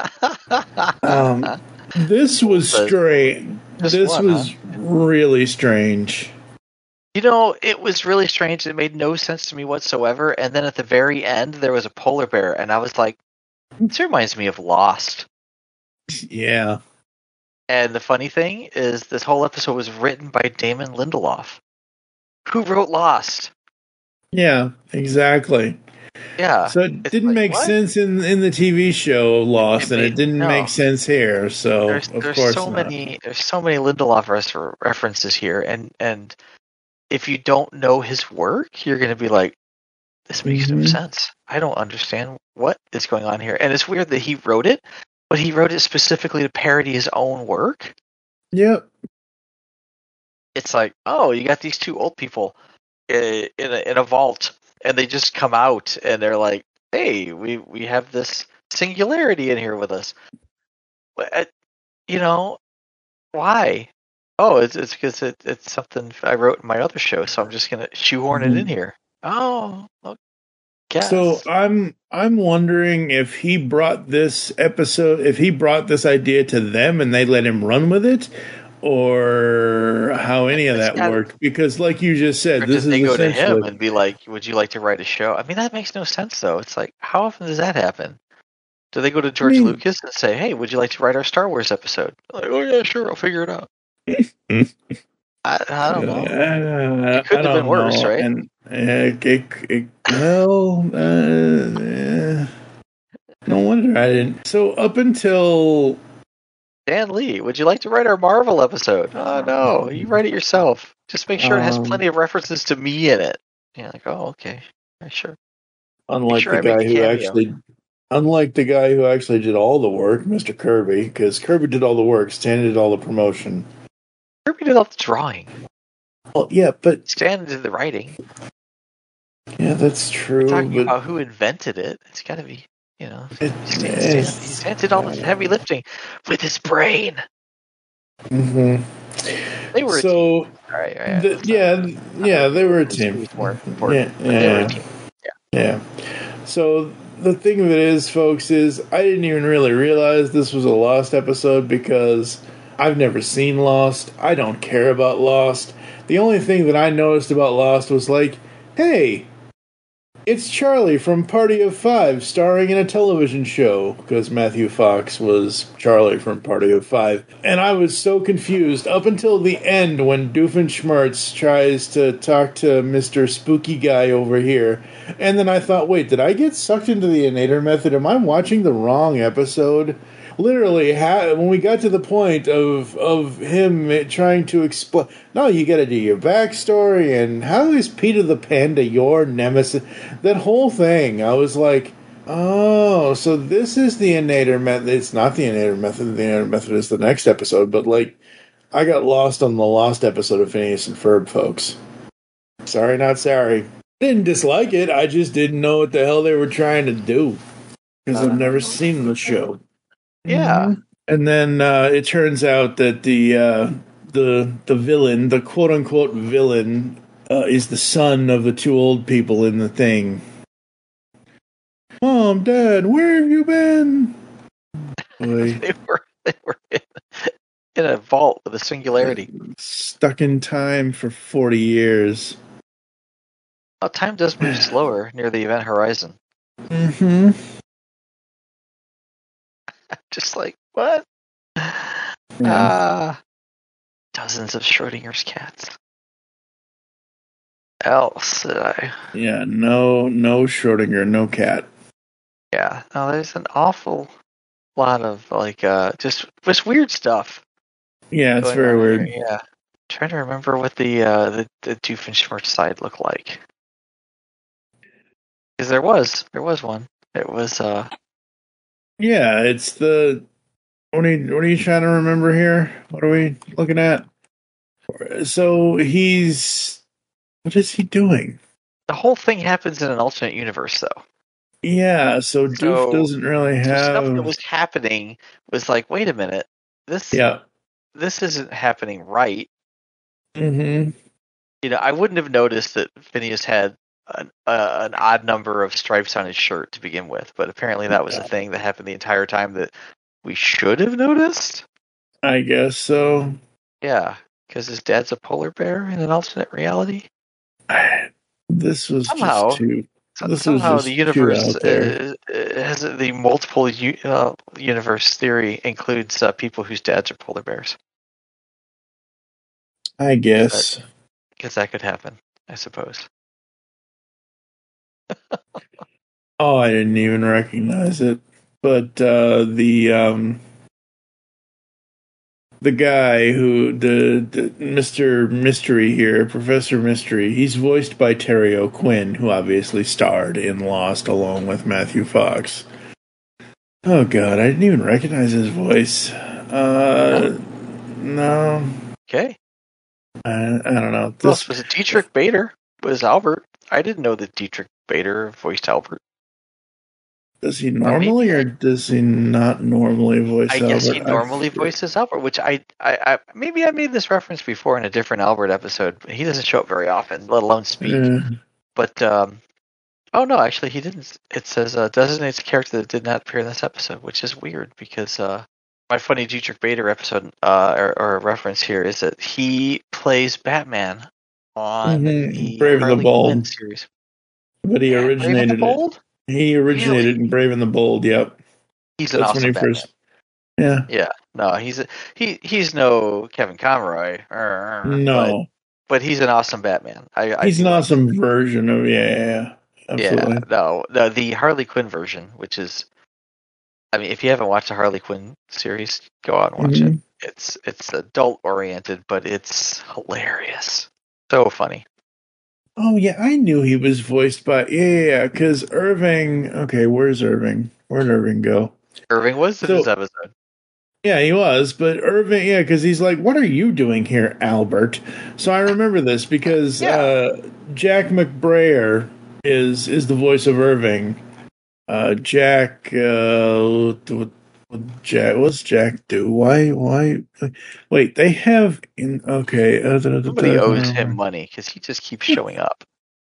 um, this was But strange. just This one, was huh? really strange. You know, it was really strange. It made no sense to me whatsoever. And then at the very end, there was a polar bear, and I was like, this reminds me of Lost. Yeah. And the funny thing is, this whole episode was written by Damon Lindelof, who wrote Lost. Yeah, exactly. Yeah. So it It's didn't like, make what? sense in in the T V show Lost, It and it made- didn't no. make sense here. So There's, of there's course so not. many there's so many Lindelof res- references here, and and if you don't know his work, you're going to be like, this makes no Mhm. sense. I don't understand what is going on here. And it's weird that he wrote it, but he wrote it specifically to parody his own work. Yep. It's like, oh, you got these two old people i- in a, in a vault, and they just come out, and they're like, hey, we, we have this singularity in here with us. But, uh, You know, why? Oh, it's it's because it, it's something I wrote in my other show, so I'm just gonna shoehorn it in Mhm. here. Oh, okay. Guess. So I'm I'm wondering if he brought this episode, if he brought this idea to them and they let him run with it, or how any of It's that gotta- worked. Because, like you just said, Or this did is they go to him essentially and be like, "Would you like to write a show?" I mean, that makes no sense, though. It's like, how often does that happen? Do they go to George mean- Lucas and say, "Hey, would you like to write our Star Wars episode?" Like, oh yeah, sure, I'll figure it out. I, I don't know. Uh, It couldn't I have been don't worse, know. right? And uh, it, it, well, uh, eh, no wonder I didn't. So up until Dan Lee, would you like to write our Marvel episode? Oh no, you write it yourself. Just make sure it has Um, plenty of references to me in it. Yeah, like, oh okay, yeah, sure. unlike sure the I make guy a who cameo. actually, unlike the guy who actually did all the work, Mister Kirby, because Kirby did all the work, Stan did all the promotion. Kirby did all the drawing. Well, yeah, but Stan did the writing. yeah, that's true. Talking But about who invented it, it's got to be, you know, it, Stan, eh, Stan, Stan did all the heavy lifting with his brain. mhm. They were a So team. All right, all right. the, yeah, yeah, they were a team. It's more Yeah, important. but yeah. They were a team. Yeah. So the thing of it is, folks, is I didn't even really realize this was a Lost episode because I've never seen Lost. I don't care about Lost. The only thing that I noticed about Lost was like, hey, it's Charlie from Party of Five starring in a television show, because Matthew Fox was Charlie from Party of Five. And I was so confused up until the end when Doofenshmirtz tries to talk to Mister Spooky Guy over here. And then I thought, wait, did I get sucked into the Inator method? Am I watching the wrong episode? Literally, ha- when we got to the point of of him trying to explain, no, you got to do your backstory, and how is Peter the Panda your nemesis? That whole thing, I was like, oh, so this is the Inator method. It's not the Inator method. The Inator method is the next episode, but like, I got lost on the lost episode of Phineas and Ferb, folks. Sorry, not sorry. I didn't dislike it. I just didn't know what the hell they were trying to do because I've never seen the show. Yeah. And then uh, it turns out that the uh, the the villain, the quote unquote villain, uh, is the son of the two old people in the thing. Mom, Dad, where have you been? Boy, They were they were in, in a vault with a singularity. stuck in time for forty years. Oh, time does move slower near the event horizon. Mm-hmm. Just like, what? Ah, dozens of Schrodinger's cats. Else did I? Yeah, no, no Schrodinger, no cat. Yeah, no, there's an awful lot of like uh just just weird stuff. Yeah, it's going very on weird. here. Yeah, trying to remember what the uh the, the Doofenshmirtz side looked like. Because there was there was one. It was uh Yeah, it's the. What are you, what are you trying to remember here? What are we looking at? So he's. What is he doing? the whole thing happens in an alternate universe though. Yeah, so Doof So, doesn't really The stuff that have. was happening was like, wait a minute, this Yeah, this isn't happening right. Mm-hmm. You know, I wouldn't have noticed that Phineas had an, uh, an odd number of stripes on his shirt to begin with, but apparently that was a thing that happened the entire time that we should have noticed. I guess so. Yeah, because his dad's a polar bear in an alternate reality. This was somehow, just too. This somehow was just the universe too out there. uh, has the multiple u- uh, universe theory includes uh, people whose dads are polar bears. I guess. Because that could happen, I suppose. Oh, I didn't even recognize it. But uh, the um, the guy who the, the Mister Mystery here, Professor Mystery, he's voiced by Terry O'Quinn, who obviously starred in Lost along with Matthew Fox. Oh God, I didn't even recognize his voice. Uh, no. Okay. I, I don't know. This else was it. Dietrich Bader was Albert. I didn't know that Dietrich Bader voiced Albert. Does he normally, or, or does he not normally voice I Albert? I guess he normally voices Albert, which I, I, I, maybe I made this reference before in a different Albert episode. He doesn't show up very often, let alone speak. Yeah. But, um, oh no, actually he didn't. It says, uh, designates a character that did not appear in this episode, which is weird because, uh, my funny Dietrich Bader episode, uh, or, or reference here is that he plays Batman on mm-hmm. the Brave and the Bold series. But he originated it. Bold? He originated really? in Brave and the Bold. Yep, he's an That's awesome when he Batman. first. Yeah, yeah. No, he's a, he. He's no Kevin Conroy. No, but, but he's an awesome Batman. I, I he's an awesome like version of yeah, yeah, absolutely. Yeah, no, no, the Harley Quinn version, which is, I mean, if you haven't watched the Harley Quinn series, go out and watch mm-hmm. it. It's it's adult oriented, but it's hilarious. So funny. Oh yeah, I knew he was voiced by yeah, yeah, because Irving. Okay, where's Irving? Where'd Irving go? Irving was in so, this episode. Yeah, he was, but Irving, yeah, because he's like, "What are you doing here, Albert?" So I remember this because yeah. uh, Jack McBrayer is is the voice of Irving. Uh, Jack, uh, Jack, what's Jack do? Why, why? Wait, they have in okay. Uh, da, da, Somebody da, da, owes da. him money because he just keeps showing up.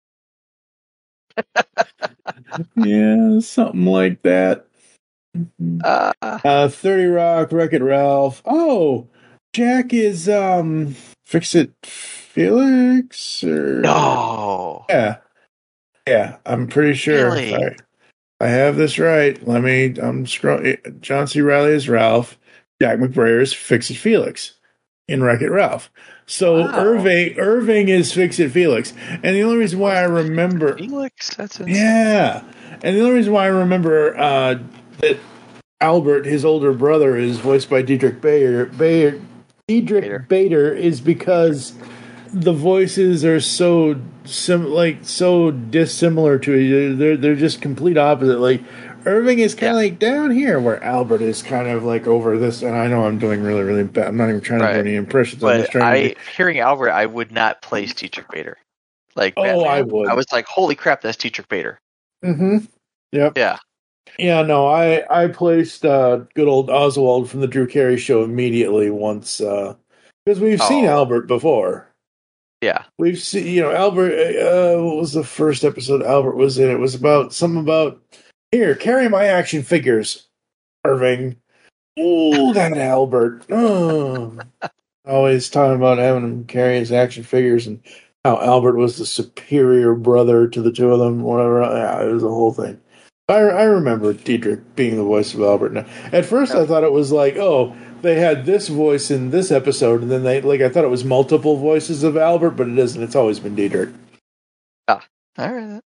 Yeah, something like that. Uh, uh, thirty Rock, Wreck-It Ralph. Oh, Jack is um, Fix It Felix or no? Yeah, yeah. I'm pretty sure. Really? I, I have this right. Let me. I'm scrolling. John C. Reilly is Ralph. Jack McBrayer is Fix It Felix in Wreck-It Ralph. So wow. Irving, Irving is Fix It Felix, and the only reason why I remember Felix, that's insane. yeah, and the only reason why I remember uh, that Albert, his older brother, is voiced by Dietrich Bader. Bader Dietrich Bader. Bader is because the voices are so sim like so dissimilar to each other. They're they're just complete opposite. Like Irving is kind of yeah. like down here, where Albert is kind of like over this. And I know I'm doing really really bad. I'm not even trying right. to do any impressions. But I'm just trying I, to do... hearing Albert, I would not place Dietrich Bader. Like oh, Batman. I would. I was like, holy crap, that's Dietrich Bader. Mm-hmm. Yep. Yeah. Yeah, no, I, I placed uh, good old Oswald from the Drew Carey Show immediately once, because uh, we've oh. seen Albert before. Yeah. We've seen, you know, Albert, uh, what was the first episode Albert was in? It was about, something about, here, carry my action figures, Irving. Ooh, that Albert. Oh. Always talking about having him carry his action figures and how Albert was the superior brother to the two of them, whatever. Yeah, it was a whole thing. I, I remember Dietrich being the voice of Albert. Now, at first, I thought it was like, oh, they had this voice in this episode, and then they like I thought it was multiple voices of Albert, but it isn't. It's always been Dietrich. Ah, all right.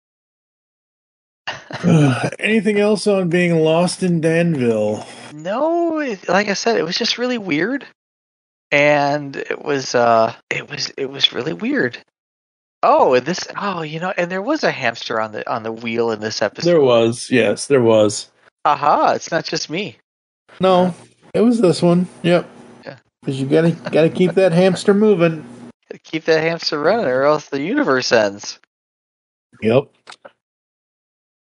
uh, anything else on being lost in Danville? No, it, like I said, it was just really weird, and it was uh, it was it was really weird. Oh, and this. Oh, you know, and there was a hamster on the on the wheel in this episode. There was, yes, there was. Aha! It's not just me. No, uh, it was this one. Yep. Yeah. Because you gotta gotta keep that hamster moving. Gotta keep that hamster running, or else the universe ends. Yep.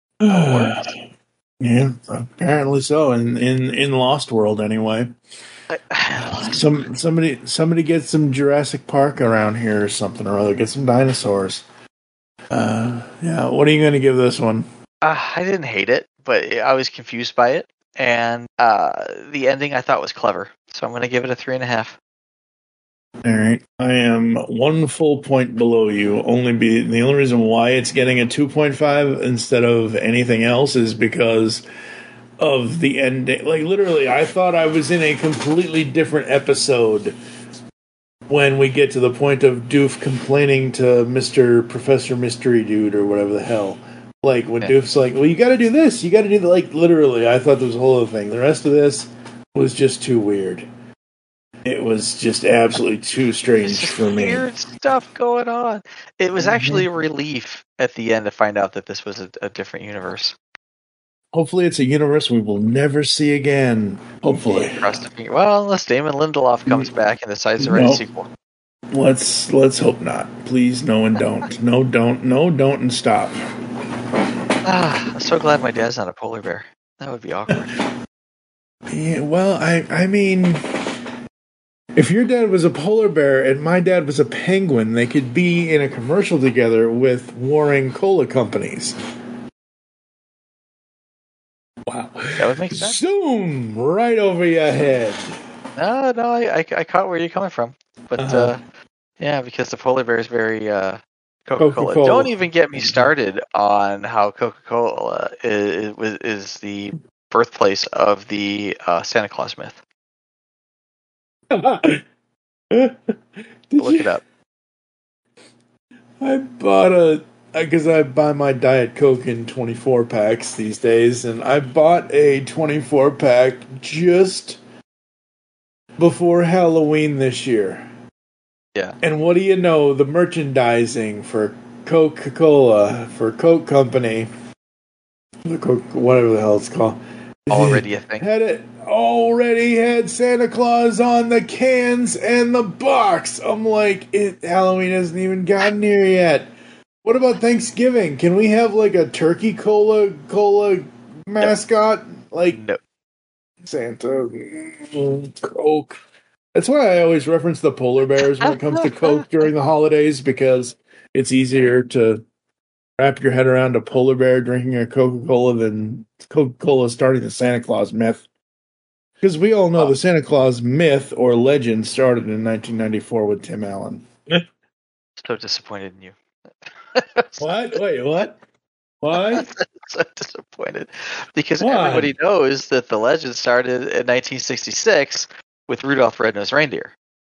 Yeah, apparently so. In in in Lost World, anyway. Some somebody somebody get some Jurassic Park around here or something or other. Get some dinosaurs. Uh, yeah. What are you going to give this one? Uh, I didn't hate it, but I was confused by it, and uh, the ending I thought was clever. So I'm going to give it a three and a half. All right, I am one full point below you. Only be the only reason why it's getting a two point five instead of anything else is because of the ending. Like literally, I thought I was in a completely different episode when we get to the point of Doof complaining to Mister Professor Mystery Dude or whatever the hell. Like when yeah. Doof's like, "Well, you got to do this. You got to do that." Like literally, I thought there was a whole other thing. The rest of this was just too weird. It was just absolutely too strange for me. Weird stuff going on. It was actually a relief at the end to find out that this was a, a different universe. Hopefully, it's a universe we will never see again. Hopefully, well, unless Damon Lindelof comes back and decides to write no. a sequel. Let's let's hope not. Please, no and don't. No, don't. No, don't, and stop. Ah, I'm so glad my dad's not a polar bear. That would be awkward. Yeah, well, I I mean. If your dad was a polar bear and my dad was a penguin, they could be in a commercial together with warring cola companies. Wow. That would make sense. Zoom! Right over your head. No, no, I, I, I caught where you're coming from. But, uh-huh. uh, yeah, because the polar bear is very uh, Coca-Cola. Coca-Cola. Don't even get me started on how Coca-Cola is, is, is the birthplace of the uh, Santa Claus myth. Look you, it up. I bought a because I buy my Diet Coke in twenty-four packs these days, and I bought a twenty-four pack just before Halloween this year. Yeah. And what do you know? The merchandising for Coca-Cola, for Coke Company, the Coke, whatever the hell it's called, already a thing. Had it. Already had Santa Claus on the cans and the box. I'm like, it, Halloween hasn't even gotten here yet. What about Thanksgiving? Can we have like a turkey cola cola mascot? Nope. Like nope. Santa, Coke. That's why I always reference the polar bears when it comes to Coke during the holidays, because it's easier to wrap your head around a polar bear drinking a Coca-Cola than Coca-Cola starting the Santa Claus myth. Because we all know oh. the Santa Claus myth or legend started in nineteen ninety-four with Tim Allen. So disappointed in you. What? Wait, what? Why? So disappointed. Because Why? everybody knows that the legend started in nineteen sixty-six with Rudolph the Red-Nosed Reindeer.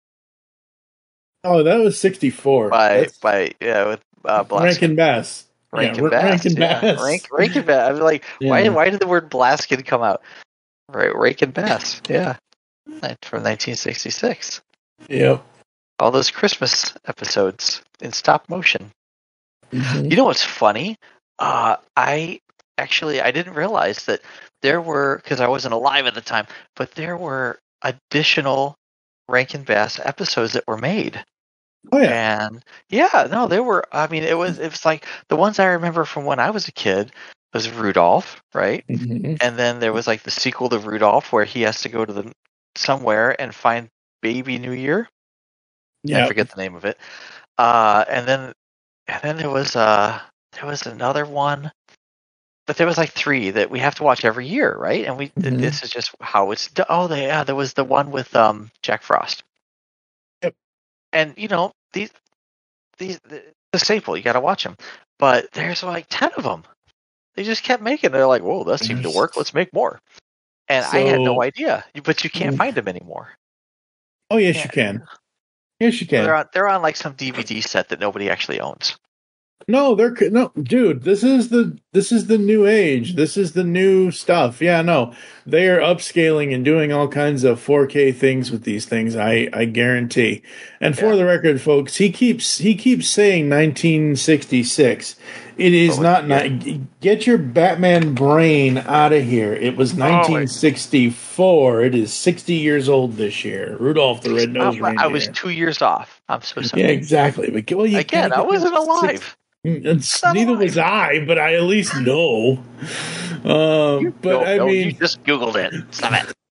Oh, that was sixty-four. By, That's... by yeah, with uh, Blaskin. Rankin Bass. Rankin yeah, Bass. Rankin yeah. Bass. Rank, Rankin Bass. I'm like, yeah. why, why did the word Blaskin come out? Right, Rankin Bass. Yeah. From nineteen sixty-six. Yep. All those Christmas episodes in stop motion. Mm-hmm. You know what's funny? Uh, I actually I didn't realize that there were, because I wasn't alive at the time, but there were additional Rankin Bass episodes that were made. Oh yeah. And yeah, no, there were. I mean, it was it was like the ones I remember from when I was a kid was Rudolph, right? Mm-hmm. And then there was like the sequel to Rudolph where he has to go to the somewhere and find Baby New Year. Yeah, I forget the name of it. Uh, and then and then there was uh there was another one, but there was like three that we have to watch every year, right? And we mm-hmm. this is just how it's done. Oh, they, yeah, there was the one with um Jack Frost. Yep. And you know these these the, the staple, you got to watch them. But there's like ten of them. They just kept making. They're like, whoa, that seemed to work. Let's make more. And so, I had no idea. But you can't find them anymore. Oh yes, you can. Yes, you can. They're on, they're on like some D V D set that nobody actually owns. No, they're no, dude. This is the this is the new age. This is the new stuff. Yeah, no, they are upscaling and doing all kinds of four K things with these things. I I guarantee. And for yeah. the record, folks, he keeps he keeps saying nineteen sixty-six. It is oh, not. Yeah. Not get your Batman brain out of here. It was nineteen sixty-four. Oh, it is sixty years old this year. Rudolph the Red-Nosed Reindeer. I was two years off. I'm so sorry. Yeah, exactly. But well, you again, I wasn't alive. Six, Neither alive. was I, but I at least know. Um, but no, I no, mean, you just Googled it. Stop it.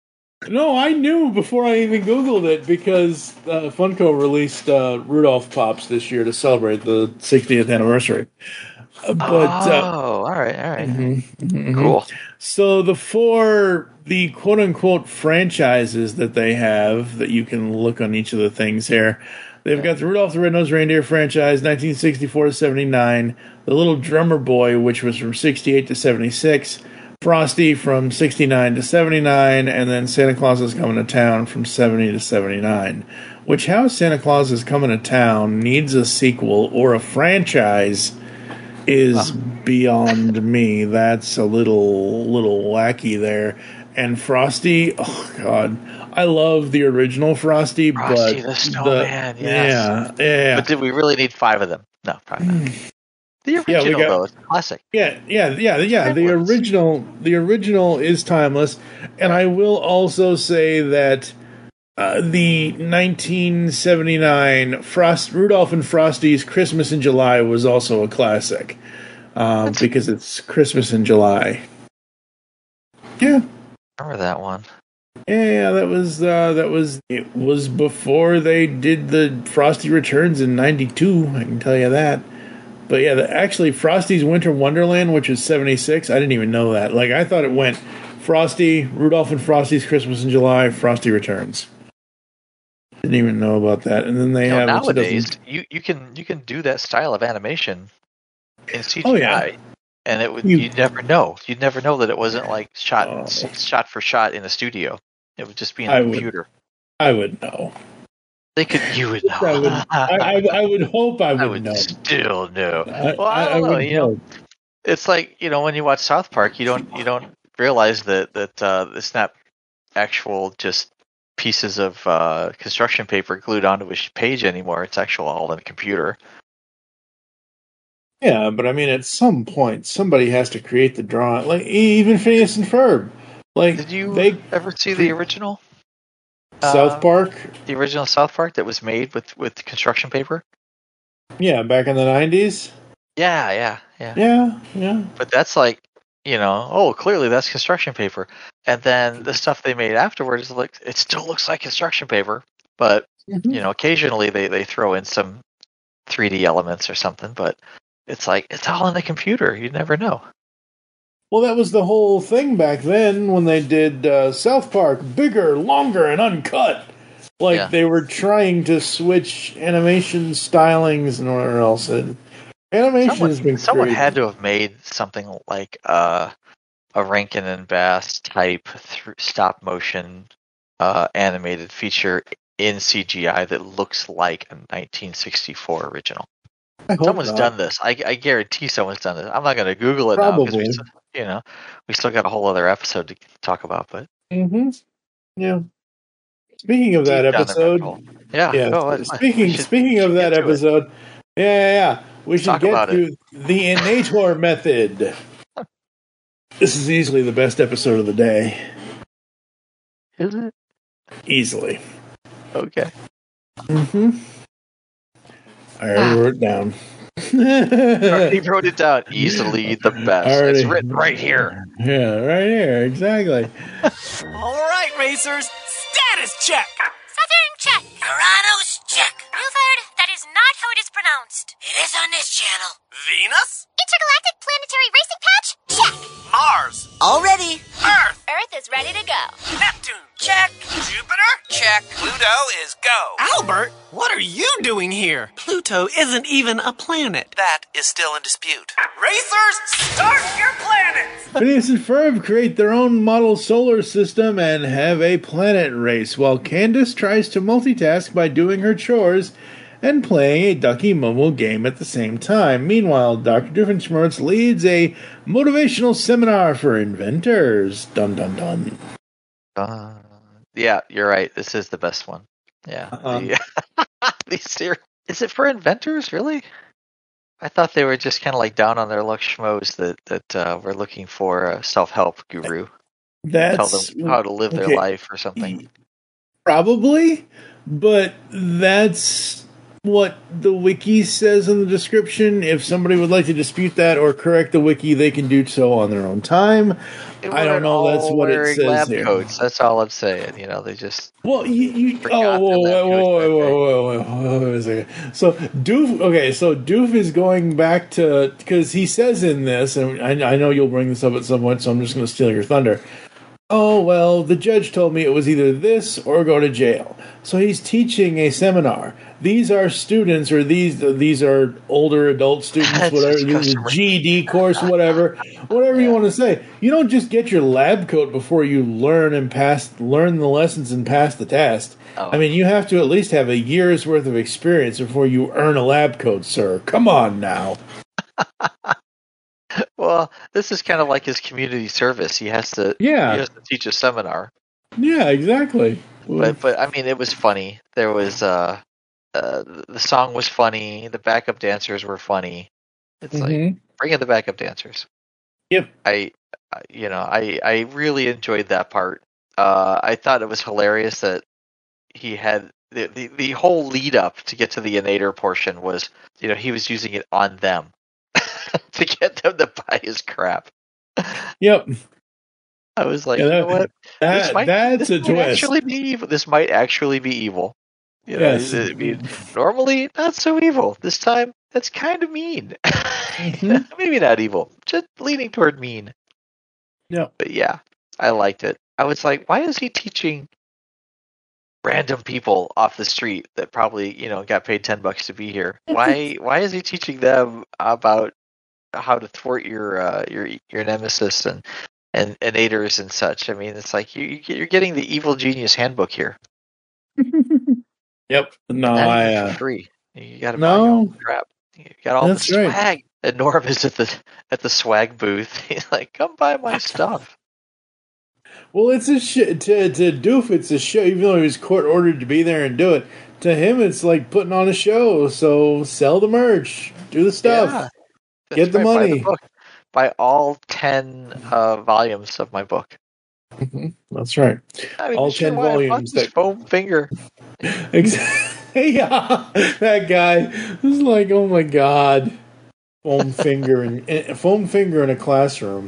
No, I knew before I even Googled it because uh, Funko released uh, Rudolph Pops this year to celebrate the sixtieth anniversary. Uh, but uh, oh, all right, all right, mm-hmm, mm-hmm. Cool. So the four, the quote unquote franchises that they have that you can look on each of the things here. They've got the Rudolph the Red-Nosed Reindeer franchise, nineteen sixty-four to seventy-nine. The Little Drummer Boy, which was from sixty-eight to seventy-six. Frosty from sixty-nine to seventy-nine, and then Santa Claus is Coming to Town from seventy to seventy-nine. Which, how Santa Claus is Coming to Town needs a sequel or a franchise is oh. beyond me. That's a little little wacky there. And Frosty, oh god, I love the original Frosty, Frosty but the Snowman, the, yes. yeah, yeah. But did we really need five of them? No, probably not. The original, yeah, we got, though, is classic. Yeah, yeah, yeah, yeah. Timeless. The original, the original is timeless, and I will also say that uh, the nineteen seventy-nine Frost Rudolph and Frosty's Christmas in July was also a classic uh, because it's Christmas in July. Yeah, remember that one? Yeah, that was uh, that was it was before they did the Frosty Returns in ninety-two. I can tell you that. But yeah, the, actually, Frosty's Winter Wonderland, which is seventy-six, I didn't even know that. Like, I thought it went Frosty, Rudolph and Frosty's Christmas in July, Frosty Returns. Didn't even know about that. And then they you know, have nowadays you, you can you can do that style of animation in C G I, oh, yeah. and it would you, you'd never know. You'd never know that it wasn't like shot oh. shot for shot in a studio. It would just be in a I computer. Would, I would know. They could. You would know. I would. I, I, I would hope I would, I would know. Still know. I, well, I don't I know. would You hope. know, it's like you know when you watch South Park, you don't you don't realize that that uh, it's not actual just pieces of uh, construction paper glued onto a page anymore. It's actual all in a computer. Yeah, but I mean, at some point, somebody has to create the drawing. Like even Phineas and Ferb. Like, did you they ever see the original? South Park? Uh, the original South Park that was made with, with construction paper? Yeah, back in the nineties? Yeah, yeah, yeah. Yeah, yeah. But that's like, you know, oh, clearly that's construction paper. And then the stuff they made afterwards, like, it still looks like construction paper. But, mm-hmm. you know, occasionally they, they throw in some three D elements or something. But it's like, it's all in the computer. You never know. Well, that was the whole thing back then when they did uh, South Park, bigger, longer, and uncut. Like, yeah. They were trying to switch animation stylings and whatever else. And animation someone, has been Someone created. had to have made something like uh, a Rankin and Bass type th- stop motion uh, animated feature in C G I that looks like a nineteen sixty-four original. Someone's not. done this. I, I guarantee someone's done this. I'm not going to Google it Probably. now because we, you know, we still got a whole other episode to talk about. But mm-hmm. yeah. Speaking of that episode, yeah. yeah. Go speaking should, speaking of that episode, yeah, yeah, yeah, we should talk get to it. the Innator method. This is easily the best episode of the day. Is it? Easily. Okay. Mm-hmm. I already wrote it down. He wrote it down. Easily the best. Already. It's written right here. Yeah, right here. Exactly. All right, racers. Status check. Saturn check. Uranus check. Buford, that is not how it is pronounced. It is on this channel. Venus. Intergalactic planetary racing patch? Check. Mars. All ready. Earth. Earth is ready to go. Neptune. Check. Jupiter. Check. Pluto is go. Albert, what are you doing here? Pluto isn't even a planet. That is still in dispute. Racers, start your planets! Phineas and Ferb create their own model solar system and have a planet race, while Candace tries to multitask by doing her chores and playing a Ducky Momo game at the same time. Meanwhile, Doctor Doofenshmirtz leads a motivational seminar for inventors. Dun dun dun. Uh, yeah, you're right. This is the best one. Yeah. Uh-huh. The, the ser- is it for inventors, really? I thought they were just kind of like down on their luck schmoes that, that uh, were looking for a self-help guru. That's, tell them how to live okay. their life or something. Probably, but that's what the wiki says in the description. If somebody would like to dispute that or correct the wiki, they can do so on their own time. I don't know. That's what it says lab here. coats. That's all I'm saying. You know, they just well, you, you oh, whoa, whoa, whoa, whoa, whoa, whoa, whoa, a second. So Doof, okay, so Doof is going back to because he says in this, and I, I know you'll bring this up at some point, so I'm just going to steal your thunder. Oh, well, the judge told me it was either this or go to jail. So he's teaching a seminar. These are students, or these these are older adult students, whatever, this is a G E D course, whatever, whatever you want to say. You don't just get your lab coat before you learn and pass, learn the lessons and pass the test. Oh. I mean, you have to at least have a year's worth of experience before you earn a lab coat, sir. Come on now. Well, this is kind of like his community service. He has to, yeah. he has to teach a seminar. Yeah, exactly. But, but I mean, it was funny. There was, uh, uh, the song was funny. The backup dancers were funny. It's mm-hmm. like, bring in the backup dancers. Yep. I, you know, I, I really enjoyed that part. Uh, I thought it was hilarious that he had the, the, the whole lead up to get to the Inator portion was, you know, he was using it on them. To get them to buy his crap. Yep. I was like, yeah, that, you know what? That, this might, that's this a might twist. Actually be evil. This might actually be evil. You know, yes. I mean, normally not so evil. This time, that's kind of mean. Mm-hmm. Maybe not evil, just leaning toward mean. Yeah. But yeah, I liked it. I was like, why is he teaching random people off the street that probably, you know, got paid ten bucks to be here? Why why is he teaching them about how to thwart your uh, your your nemesis and and innators and such? I mean, it's like you you're getting the evil genius handbook here. Yep. No, I uh, free. You got to no. buy your own crap. You got all That's the swag. Right. And Norm is at the at the swag booth. He's like, "Come buy my stuff." Well, it's a sh- to to Doof. It's a show, even though he was court ordered to be there and do it. To him, it's like putting on a show. So sell the merch, do the stuff, yeah, get the right, money. Buy, the book. Buy all ten uh, volumes of my book. Mm-hmm. That's right. I mean, all sure ten volumes. That foam finger. Exactly. Yeah, that guy was like, "Oh my god, foam finger and, and foam finger in a classroom."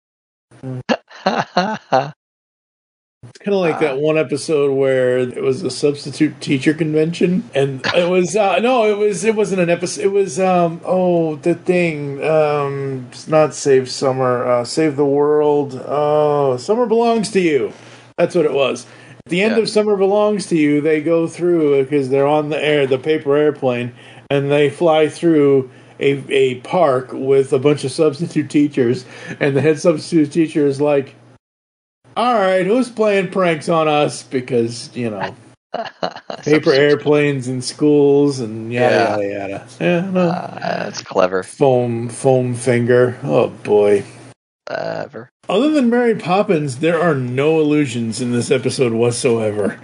It's kind of like uh, that one episode where it was a substitute teacher convention, and it was uh, no, it was it wasn't an episode. It was um oh the thing um it's not Save Summer, uh, Save the World. Oh, Summer Belongs to You. That's what it was. At the end yeah. of Summer Belongs to You, they go through because they're on the air, the paper airplane, and they fly through a a park with a bunch of substitute teachers, and the head substitute teacher is like, all right, who's playing pranks on us? Because, you know, paper airplanes in schools and yada, yeah. yada, yada. Yeah, no. Uh, that's clever. Foam, foam finger. Oh, boy. Ever. Other than Mary Poppins, there are no illusions in this episode whatsoever.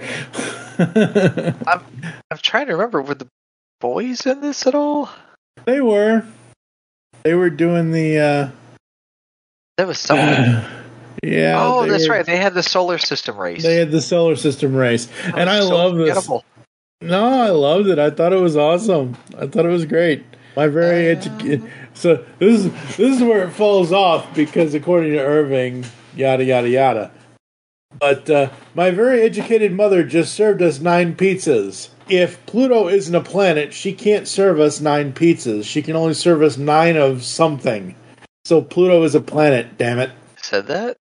I'm, I'm trying to remember, were the boys in this at all? They were. They were doing the... Uh, there was someone... Yeah. Oh, that's were, right. They had the solar system race. They had the solar system race, oh, and I so love this. No, I loved it. I thought it was awesome. I thought it was great. My very uh, edu- so this is this is where it falls off because according to Irving, yada yada yada. But uh, my very educated mother just served us nine pizzas. If Pluto isn't a planet, she can't serve us nine pizzas. She can only serve us nine of something. So Pluto is a planet. Damn it! Said that.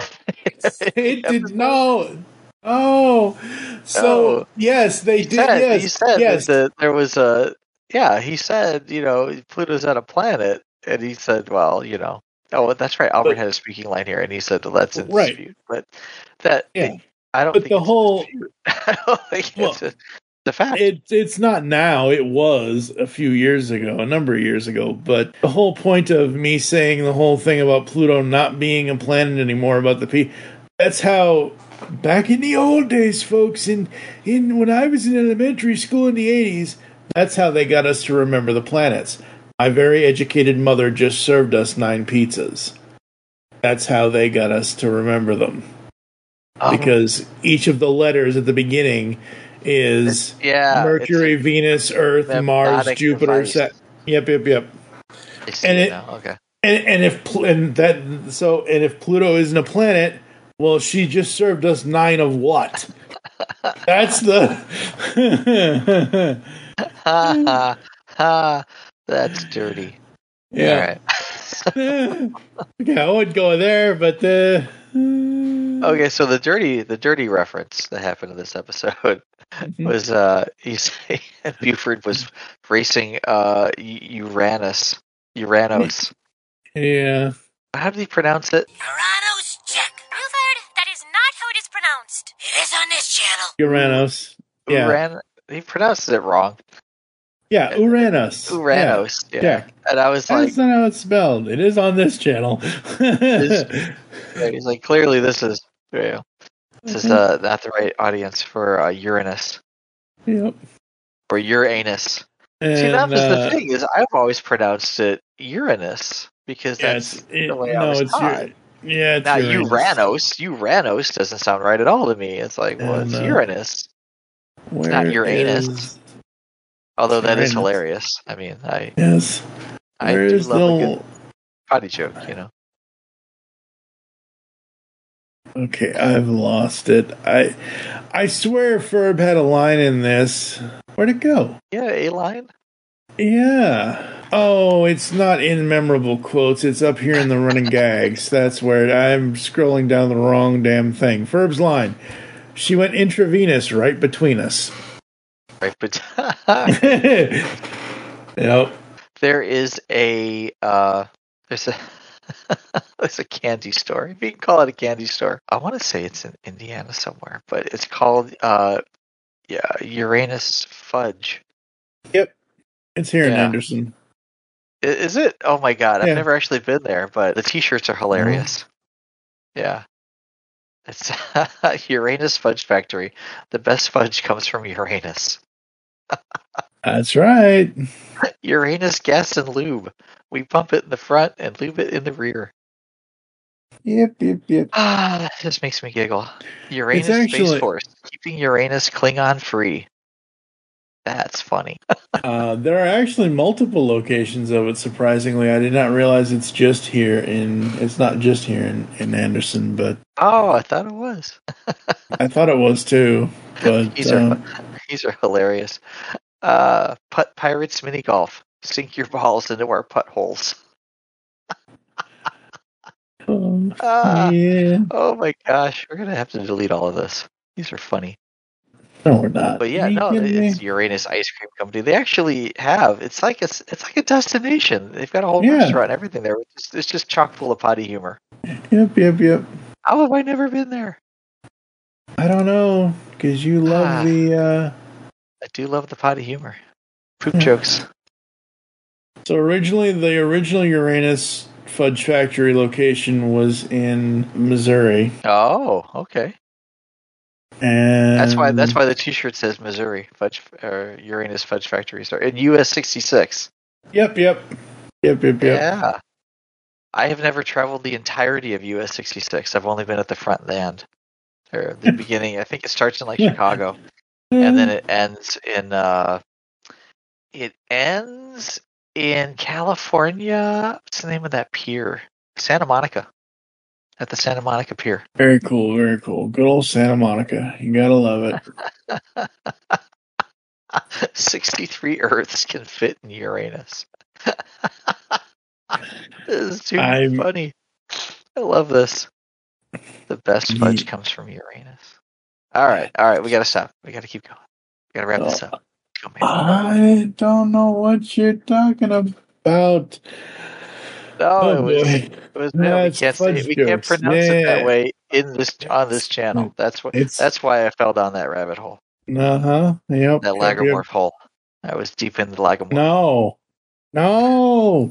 It did no. Oh, so oh. yes, they he did. Said, yes, he said yes. that there was a. Yeah, he said, you know, Pluto's not a planet, and he said, well, you know, oh, that's right. Albert but, had a speaking line here, and he said, well, that's in right. dispute. But that, yeah, I don't. But think the it's whole, I don't think well, it's a, the fact. It, it's not now. It was a few years ago, a number of years ago. But the whole point of me saying the whole thing about Pluto not being a planet anymore, about the P, that's how back in the old days, folks, in in when I was in elementary school in the eighties, that's how they got us to remember the planets. My very educated mother just served us nine pizzas. That's how they got us to remember them. Oh. Because each of the letters at the beginning is It's, yeah, Mercury, it's Venus, Earth, Mars, mnemonic Jupiter, device. Sa- Yep, yep, yep. I see And it it, now. Okay. and and if Pl- and that so and if Pluto isn't a planet, well, she just served us nine of what? That's the. Ha ha ha. That's dirty. Yeah. All right. Okay, I would go there, but uh, Okay, so the dirty the dirty reference that happened in this episode was uh he's Buford was racing uh Uranus. Uranus. Yeah. How did he pronounce it? Uranus, check. Buford, that is not how it is pronounced. It is on this channel. Uranus. Yeah. Uran he pronounced it wrong. Yeah, Uranus. Uranus. Yeah. Yeah. yeah. And I was like, that's not how it's spelled. It is on this channel. this, he's like, clearly this is you know, this is uh, not the right audience for uh, Uranus. Yep. Or Uranus. And, See, that was uh, the thing is I've always pronounced it Uranus because yeah, that's it's, it, the way no, I was it's taught. Ur- yeah, it's now Uranus. Uranus, Uranus doesn't sound right at all to me. It's like, well, it's And, uh, Uranus. It's not Where Uranus. is- Although that is Uranus. hilarious. I mean, I Yes. I Where do is love the a good potty joke, you know. Okay, I've lost it. I I swear Ferb had a line in this. Where'd it go? Yeah, a line. Yeah. Oh, it's not in memorable quotes. It's up here in the running gags. That's where I'm scrolling down the wrong damn thing. Ferb's line. She went intravenous right between us. Right, but Yep. there is a uh, there's a there's a candy store. If you can call it a candy store, I want to say it's in Indiana somewhere, but it's called uh, yeah, Uranus Fudge. Yep. It's here in Yeah. Anderson. I- Is it? Oh my god, I've Yeah. never actually been there, but the T-shirts are hilarious. Yeah. It's Uranus Fudge Factory. The best fudge comes from Uranus. That's right. Uranus gas and lube. We pump it in the front and lube it in the rear. Yep, yep, yep. Ah, this makes me giggle. Uranus It's Space actually- Force, keeping Uranus Klingon free. That's funny. Uh, there are actually multiple locations of it, surprisingly. I did not realize it's just here in, it's not just here in, in Anderson, but Oh, I thought it was. I thought it was too. But, These are um, these are hilarious. Uh, Putt Pirates mini golf. Sink your balls into our putt holes. um, Ah, yeah. oh my gosh, we're gonna have to delete all of this. These are funny. No, we're not. But yeah, Are you no, kidding me? it's Uranus Ice Cream Company. They actually have. It's like a, it's like a destination. They've got a whole Yeah. restaurant, and everything there. It's just, it's just chock full of potty humor. Yep, yep, yep. How have I never been there? I don't know, because you love Ah. the, uh, I do love the potty humor. Poop Yeah. jokes. so originally, the original Uranus Fudge Factory location was in Missouri. Oh, okay. And That's why. That's why the T-shirt says Missouri Fudge or Uranus Fudge Factory Store in U S sixty-six. Yep, yep. Yep, yep, yep. Yeah. I have never traveled the entirety of U S sixty-six. I've only been at the front and the end, or the beginning. I think it starts in like Chicago, and then it ends in. Uh, it ends in California. What's the name of that pier? Santa Monica. At the Santa Monica Pier. Very cool, very cool. Good old Santa Monica. You gotta love it. sixty-three Earths can fit in Uranus. This is too I'm- funny. I love this. The best fudge Ye- comes from Uranus. All right, all right. We gotta stop. We gotta keep going. We gotta wrap this up. Go, man. I don't know what you're talking about. No, Oh, it was. boy. It was. No, we That's can't say. fudge We can't jokes. pronounce it that Yeah. way in this on this channel. That's what. It's- That's why I fell down that rabbit hole. Uh huh. Yep. That yep, Lagomorph yep. hole. I was deep in the Lagomorph. No. No.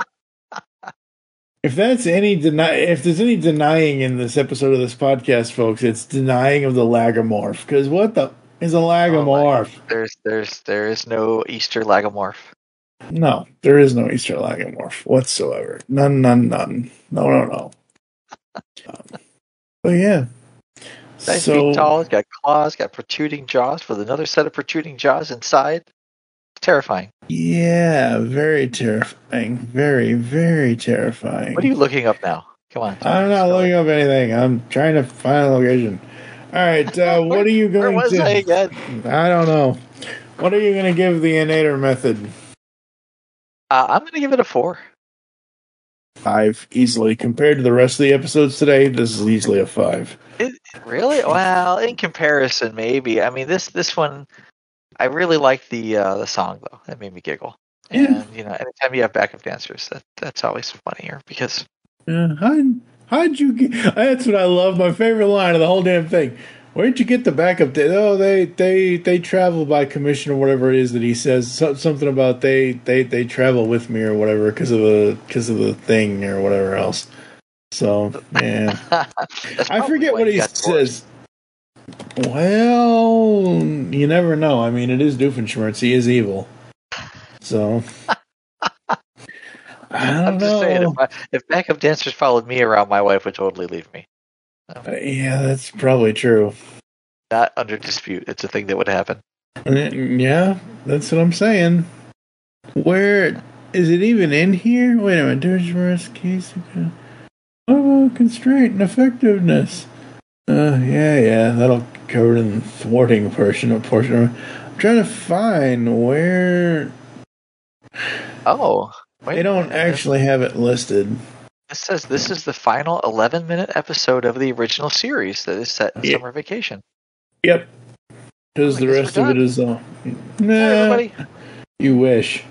If that's any deny, if there's any denying in this episode of this podcast, folks, it's denying of the Lagomorph. Because what the is a Lagomorph? There's, there's, there is no Easter Lagomorph. No, there is no Easter Lagomorph whatsoever. None, none, none. No, no, no. Um, but yeah. Nine So- feet tall, it's got claws, got protruding jaws with another set of protruding jaws inside. Terrifying. Yeah, very terrifying. Very, very terrifying. What are you looking up now? Come on. I'm not looking up anything. I'm trying to find a location. All right, uh, what are you Where going was to? I again? I don't know. What are you going to give the Innator method? Uh, I'm going to give it a four. Five, easily. Compared to the rest of the episodes today, this is easily a five. It, really? Well, in comparison, maybe. I mean, this this one, I really like the uh, the song though. That made me giggle. And Yeah. you know, anytime you have backup dancers, that that's always funnier because Yeah, how, how'd you get? That's what I love. My favorite line of the whole damn thing. Where'd you get the backup? Da- oh, they they they travel by commission or whatever it is that he says. So, something about they they they travel with me or whatever because of the because of the thing or whatever else. So yeah, I forget what he says. Well, you never know. I mean, it is Doofenshmirtz. He is evil. So I don't I'm just know. saying, if, I, if backup dancers followed me around, my wife would totally leave me. Uh, yeah, that's probably true. Not under dispute. It's a thing that would happen. Uh, Yeah, that's what I'm saying. Where is it even in here? Wait a minute. Doofenshmirtz case. What about constraint and effectiveness? Uh, yeah, yeah, that'll cover in the thwarting portion. Portion. I'm trying to find where. Oh, wait They a don't minute. actually have it listed. It says this is the final eleven minute episode of the original series that is set in Yeah. summer vacation. Yep. Because I the guess rest we're of it done. is all. Hey, Nah, everybody. you wish.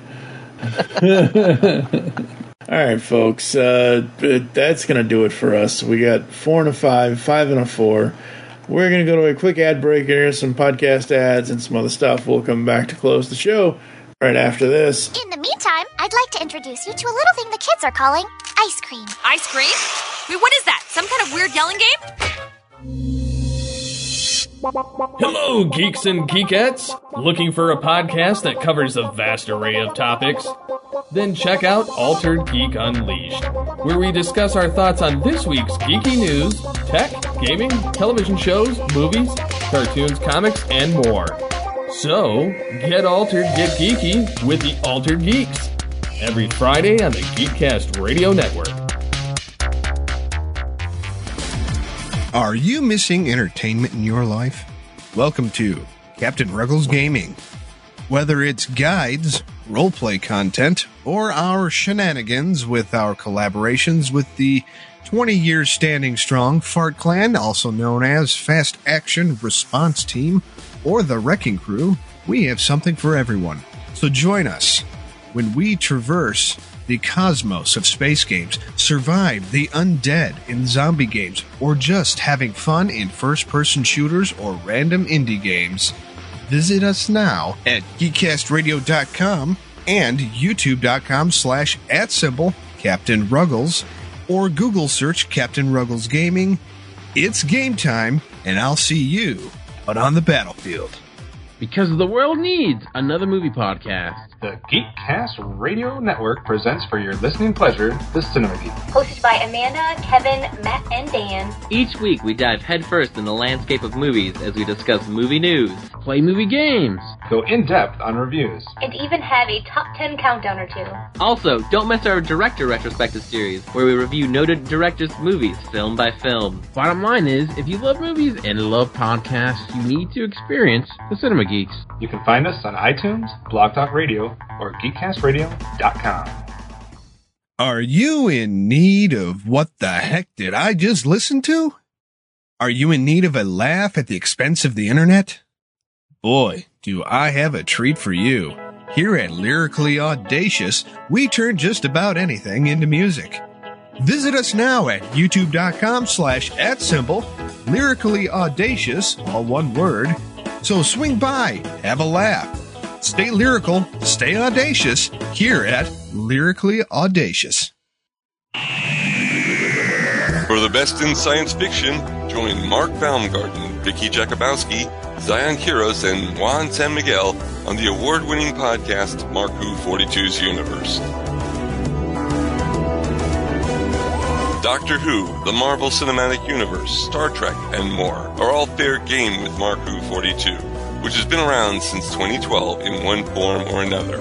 All right, folks. Uh, but that's going to do it for us. We got four and a five, five and a four. We're going to go to a quick ad break here, some podcast ads, and some other stuff. We'll come back to close the show right after this. In the meantime, I'd like to introduce you to a little thing the kids are calling ice cream. Ice cream? Wait, what is that? Some kind of weird yelling game? Hello, geeks and geekettes! Looking for a podcast that covers a vast array of topics? Then check out Altered Geek Unleashed, where we discuss our thoughts on this week's geeky news, tech, gaming, television shows, movies, cartoons, comics, and more. So, get altered, get geeky with the Altered Geeks, every Friday on the Geekcast Radio Network. Are you missing entertainment in your life? Welcome to Captain Ruggles Gaming. Whether it's guides, roleplay content, or our shenanigans with our collaborations with the twenty years standing strong Fart Clan, also known as Fast Action Response Team, or the Wrecking Crew, we have something for everyone. So join us when we traverse the cosmos of space games, survive the undead in zombie games, or just having fun in first-person shooters or random indie games. Visit us now at geekcast radio dot com and youtube.com slash at symbol Captain Ruggles, or Google search Captain Ruggles Gaming. It's game time, and I'll see you out on the battlefield. Because the world needs another movie podcast. The Geekcast Radio Network presents for your listening pleasure the Cinema Geek. Hosted by Amanda, Kevin, Matt, and Dan. Each week we dive headfirst in the landscape of movies as we discuss movie news, play movie games, Go in depth on reviews, And even have a top ten countdown or two. Also, don't miss our director retrospective series, where we review noted directors' movies, film by film. Bottom line is, if you love movies and love podcasts, you need to experience the Cinema Geeks. You can find us on iTunes, Blog Talk Radio, or geekcast radio dot com. Are you in need of what the heck did I just listen to? Are you in need of a laugh at the expense of the internet? Boy, do I have a treat for you. Here at Lyrically Audacious, we turn just about anything into music. Visit us now at youtube.com slash at symbol Lyrically Audacious, all one word. So swing by, have a laugh. Stay lyrical, stay audacious here at Lyrically Audacious. For the best in science fiction, join Mark Baumgarten, Vicky Jakubowski, Zion Kiros, and Juan San Miguel on the award-winning podcast Mark Who forty-two's Universe. Doctor Who, the Marvel Cinematic Universe, Star Trek, and more are all fair game with Mark Who forty-two, which has been around since twenty twelve in one form or another.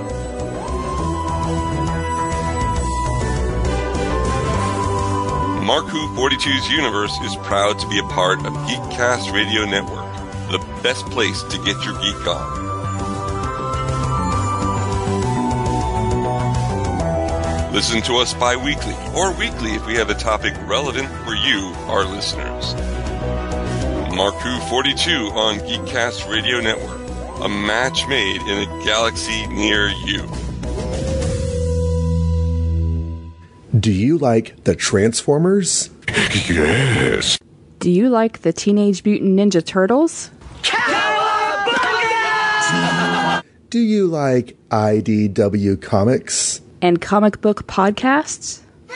Mark Who forty-two's universe is proud to be a part of Geekcast Radio Network, the best place to get your geek on. Listen to us bi-weekly or weekly if we have a topic relevant for you, our listeners. Mark Who forty-two on Geekcast Radio Network, a match made in a galaxy near you. Do you like the Transformers? Yes. Do you like the Teenage Mutant Ninja Turtles? Do you like I D W Comics? And comic book podcasts?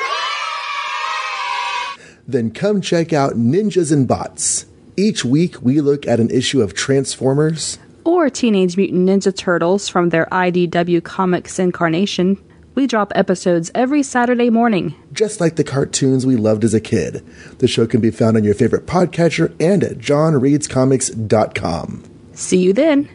Then come check out Ninjas and Bots. Each week we look at an issue of Transformers or Teenage Mutant Ninja Turtles from their I D W Comics incarnation. We drop episodes every Saturday morning. Just like the cartoons we loved as a kid. The show can be found on your favorite podcatcher and at john reads comics dot com. See you then.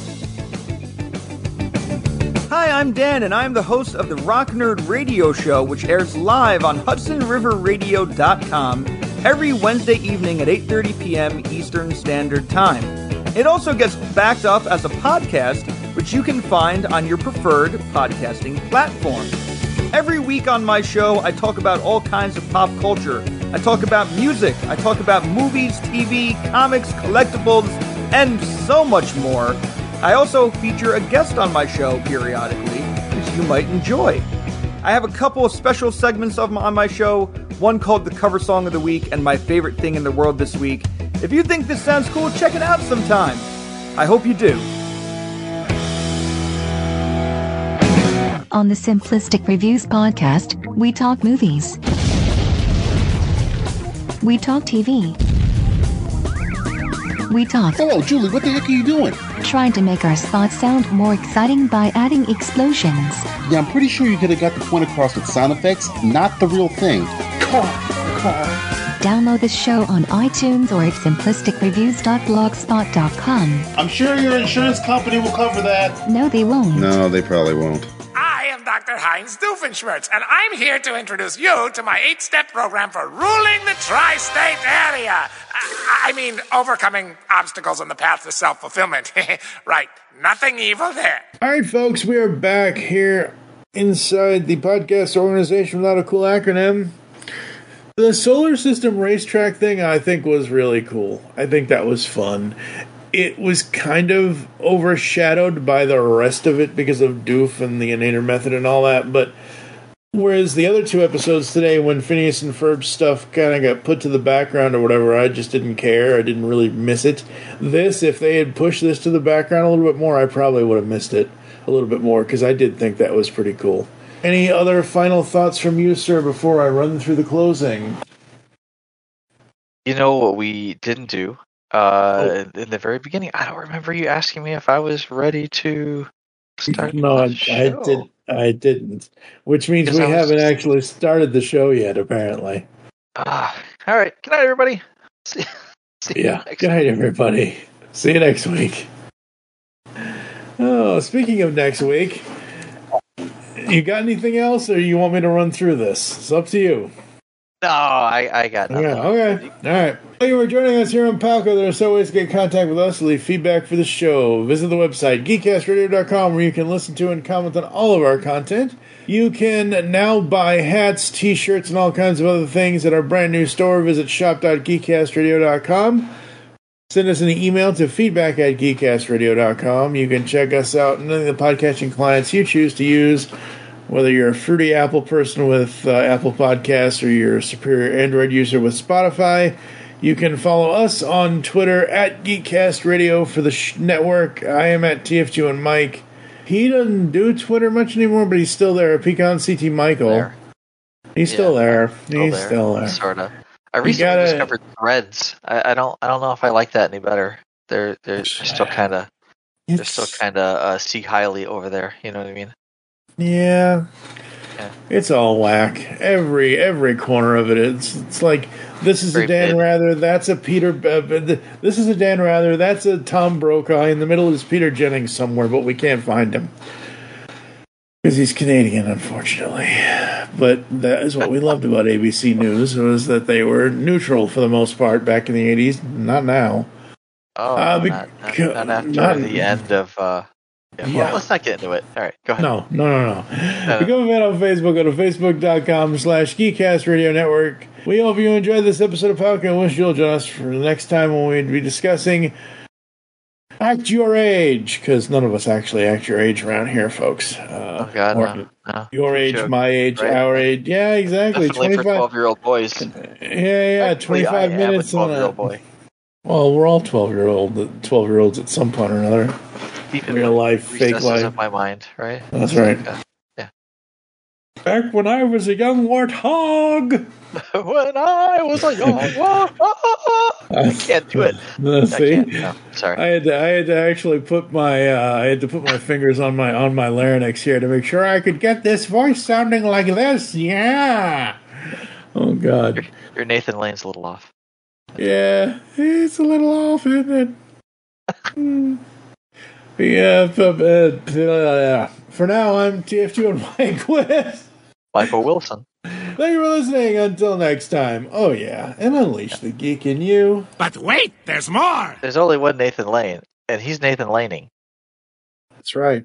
Hi, I'm Dan, and I'm the host of the Rock Nerd Radio Show, which airs live on hudson river radio dot com every Wednesday evening at eight thirty p.m. Eastern Standard Time. It also gets backed up as a podcast, which you can find on your preferred podcasting platform. Every week on my show, I talk about all kinds of pop culture. I talk about music, I talk about movies, T V, comics, collectibles, and so much more. I also feature a guest on my show periodically, which you might enjoy. I have a couple of special segments of my, on my show, one called The Cover Song of the Week and My Favorite Thing in the World This Week. If you think this sounds cool, check it out sometime. I hope you do. On the Simplistic Reviews podcast, we talk movies. We talk T V. We talk... Hello, Julie, what the heck are you doing? Trying to make our spots sound more exciting by adding explosions. Yeah, I'm pretty sure you could have got the point across with sound effects, not the real thing. Car, car. Download the show on iTunes or at simplistic reviews dot blogspot dot com. I'm sure your insurance company will cover that. No, they won't. No, they probably won't. I am Doctor Heinz Doofenshmirtz, and I'm here to introduce you to my eight-step program for ruling the tri-state area. I, I mean, overcoming obstacles on the path to self-fulfillment. Right, nothing evil there. All right, folks, we are back here inside the podcast organization without a cool acronym. The solar system racetrack thing, I think, was really cool. I think that was fun. It was kind of overshadowed by the rest of it because of Doof and the Innator method and all that, but whereas the other two episodes today, when Phineas and Ferb's stuff kind of got put to the background or whatever, I just didn't care. I didn't really miss it. This, if they had pushed this to the background a little bit more, I probably would have missed it a little bit more, because I did think that was pretty cool. Any other final thoughts from you, sir, before I run through the closing? You know what we didn't do? Uh, oh. In the very beginning, I don't remember you asking me if I was ready to start. No, I, I did. I didn't. Which means we haven't just... actually started the show yet. Apparently. Ah, uh, all right. Good night, everybody. See, see yeah. Good night, everybody. See you next week. Oh, speaking of next week, you got anything else, or you want me to run through this? It's up to you. No, I, I got nothing. Yeah, okay. All right. Thank you for joining us here on Palco. There are several ways to get in contact with us, leave feedback for the show. Visit the website, geek cast radio dot com, where you can listen to and comment on all of our content. You can now buy hats, t-shirts, and all kinds of other things at our brand new store. Visit shop dot geek cast radio dot com. Send us an email to feedback at geek cast radio dot com. You can check us out on any of the podcasting clients you choose to use, whether you're a fruity Apple person with uh, Apple Podcasts or you're a superior Android user with Spotify. You can follow us on Twitter at Geekcast Radio for the sh- network. I am at T F two and Mike. He doesn't do Twitter much anymore, but he's still there. Pecan C T Michael. There. He's yeah, still there. Still he's there, still there. Sort of. I recently gotta, discovered Threads. I, I don't. I don't know if I like that any better. They're they're, they're still kind of. They're still kind of uh, see highly over there. You know what I mean? Yeah. Yeah. It's all whack. Every every corner of it. It's it's like this is Very a Dan big. Rather. That's a Peter. Uh, th- this is a Dan Rather. That's a Tom Brokaw. In the middle is Peter Jennings somewhere, but we can't find him because he's Canadian, unfortunately. But that is what we loved about A B C News, was that they were neutral for the most part back in the eighties. Not now. Oh, Uh, not, bec- not, not after not- the end of. Uh, yeah, well, Yeah. let's not get into it. All right, go ahead. No, no, no, no. No. Become a fan on Facebook. Go to facebook.com slash Geekcast Radio Network. We hope you enjoyed this episode of Podcast and wish you'll join us for the next time when we'd be discussing Act Your Age, because none of us actually act your age around here, folks. Uh, Oh, God, or- no. no. Your age, Joke, my age, right? our age. Yeah, exactly. Definitely for twenty-five. twelve-year-old boys. Yeah, yeah, Actually, twenty-five I minutes. am a on twelve-year-old a- boy. Well, we're all twelve-year-old, twelve-year-olds at some point or another. Deep in Real the life, fake recesses life. of my mind, right? That's right. Yeah. Back when I was a young warthog. When I was a young I can't do it. Uh, see, I can't. No, sorry. I had to, I had to actually put my uh, I had to put my fingers on my on my larynx here to make sure I could get this voice sounding like this. Yeah. Oh God. Your, your Nathan Lane's a little off. Yeah, it's a little off, isn't it? Hmm. Yeah. But, uh, uh, for now, I'm T F two and Mike with Michael Wilson. Thank you for listening. Until next time. Oh yeah, and unleash the geek in you. But wait, there's more. There's only one Nathan Lane, and he's Nathan Laning. That's right.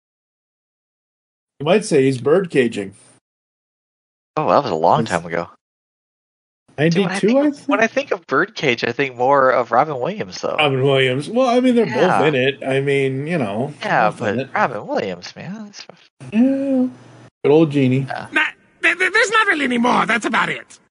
You might say he's bird caging. Oh, that was a long time ago. ninety-two, When I, I think of, think. when I think of Birdcage, I think more of Robin Williams, though. Robin Williams. Well, I mean, they're Yeah. both in it. I mean, you know. yeah, both in but it. Robin Williams, man. That's, Yeah. Good old Genie. Nah, there- there- there's not really any more. That's about it.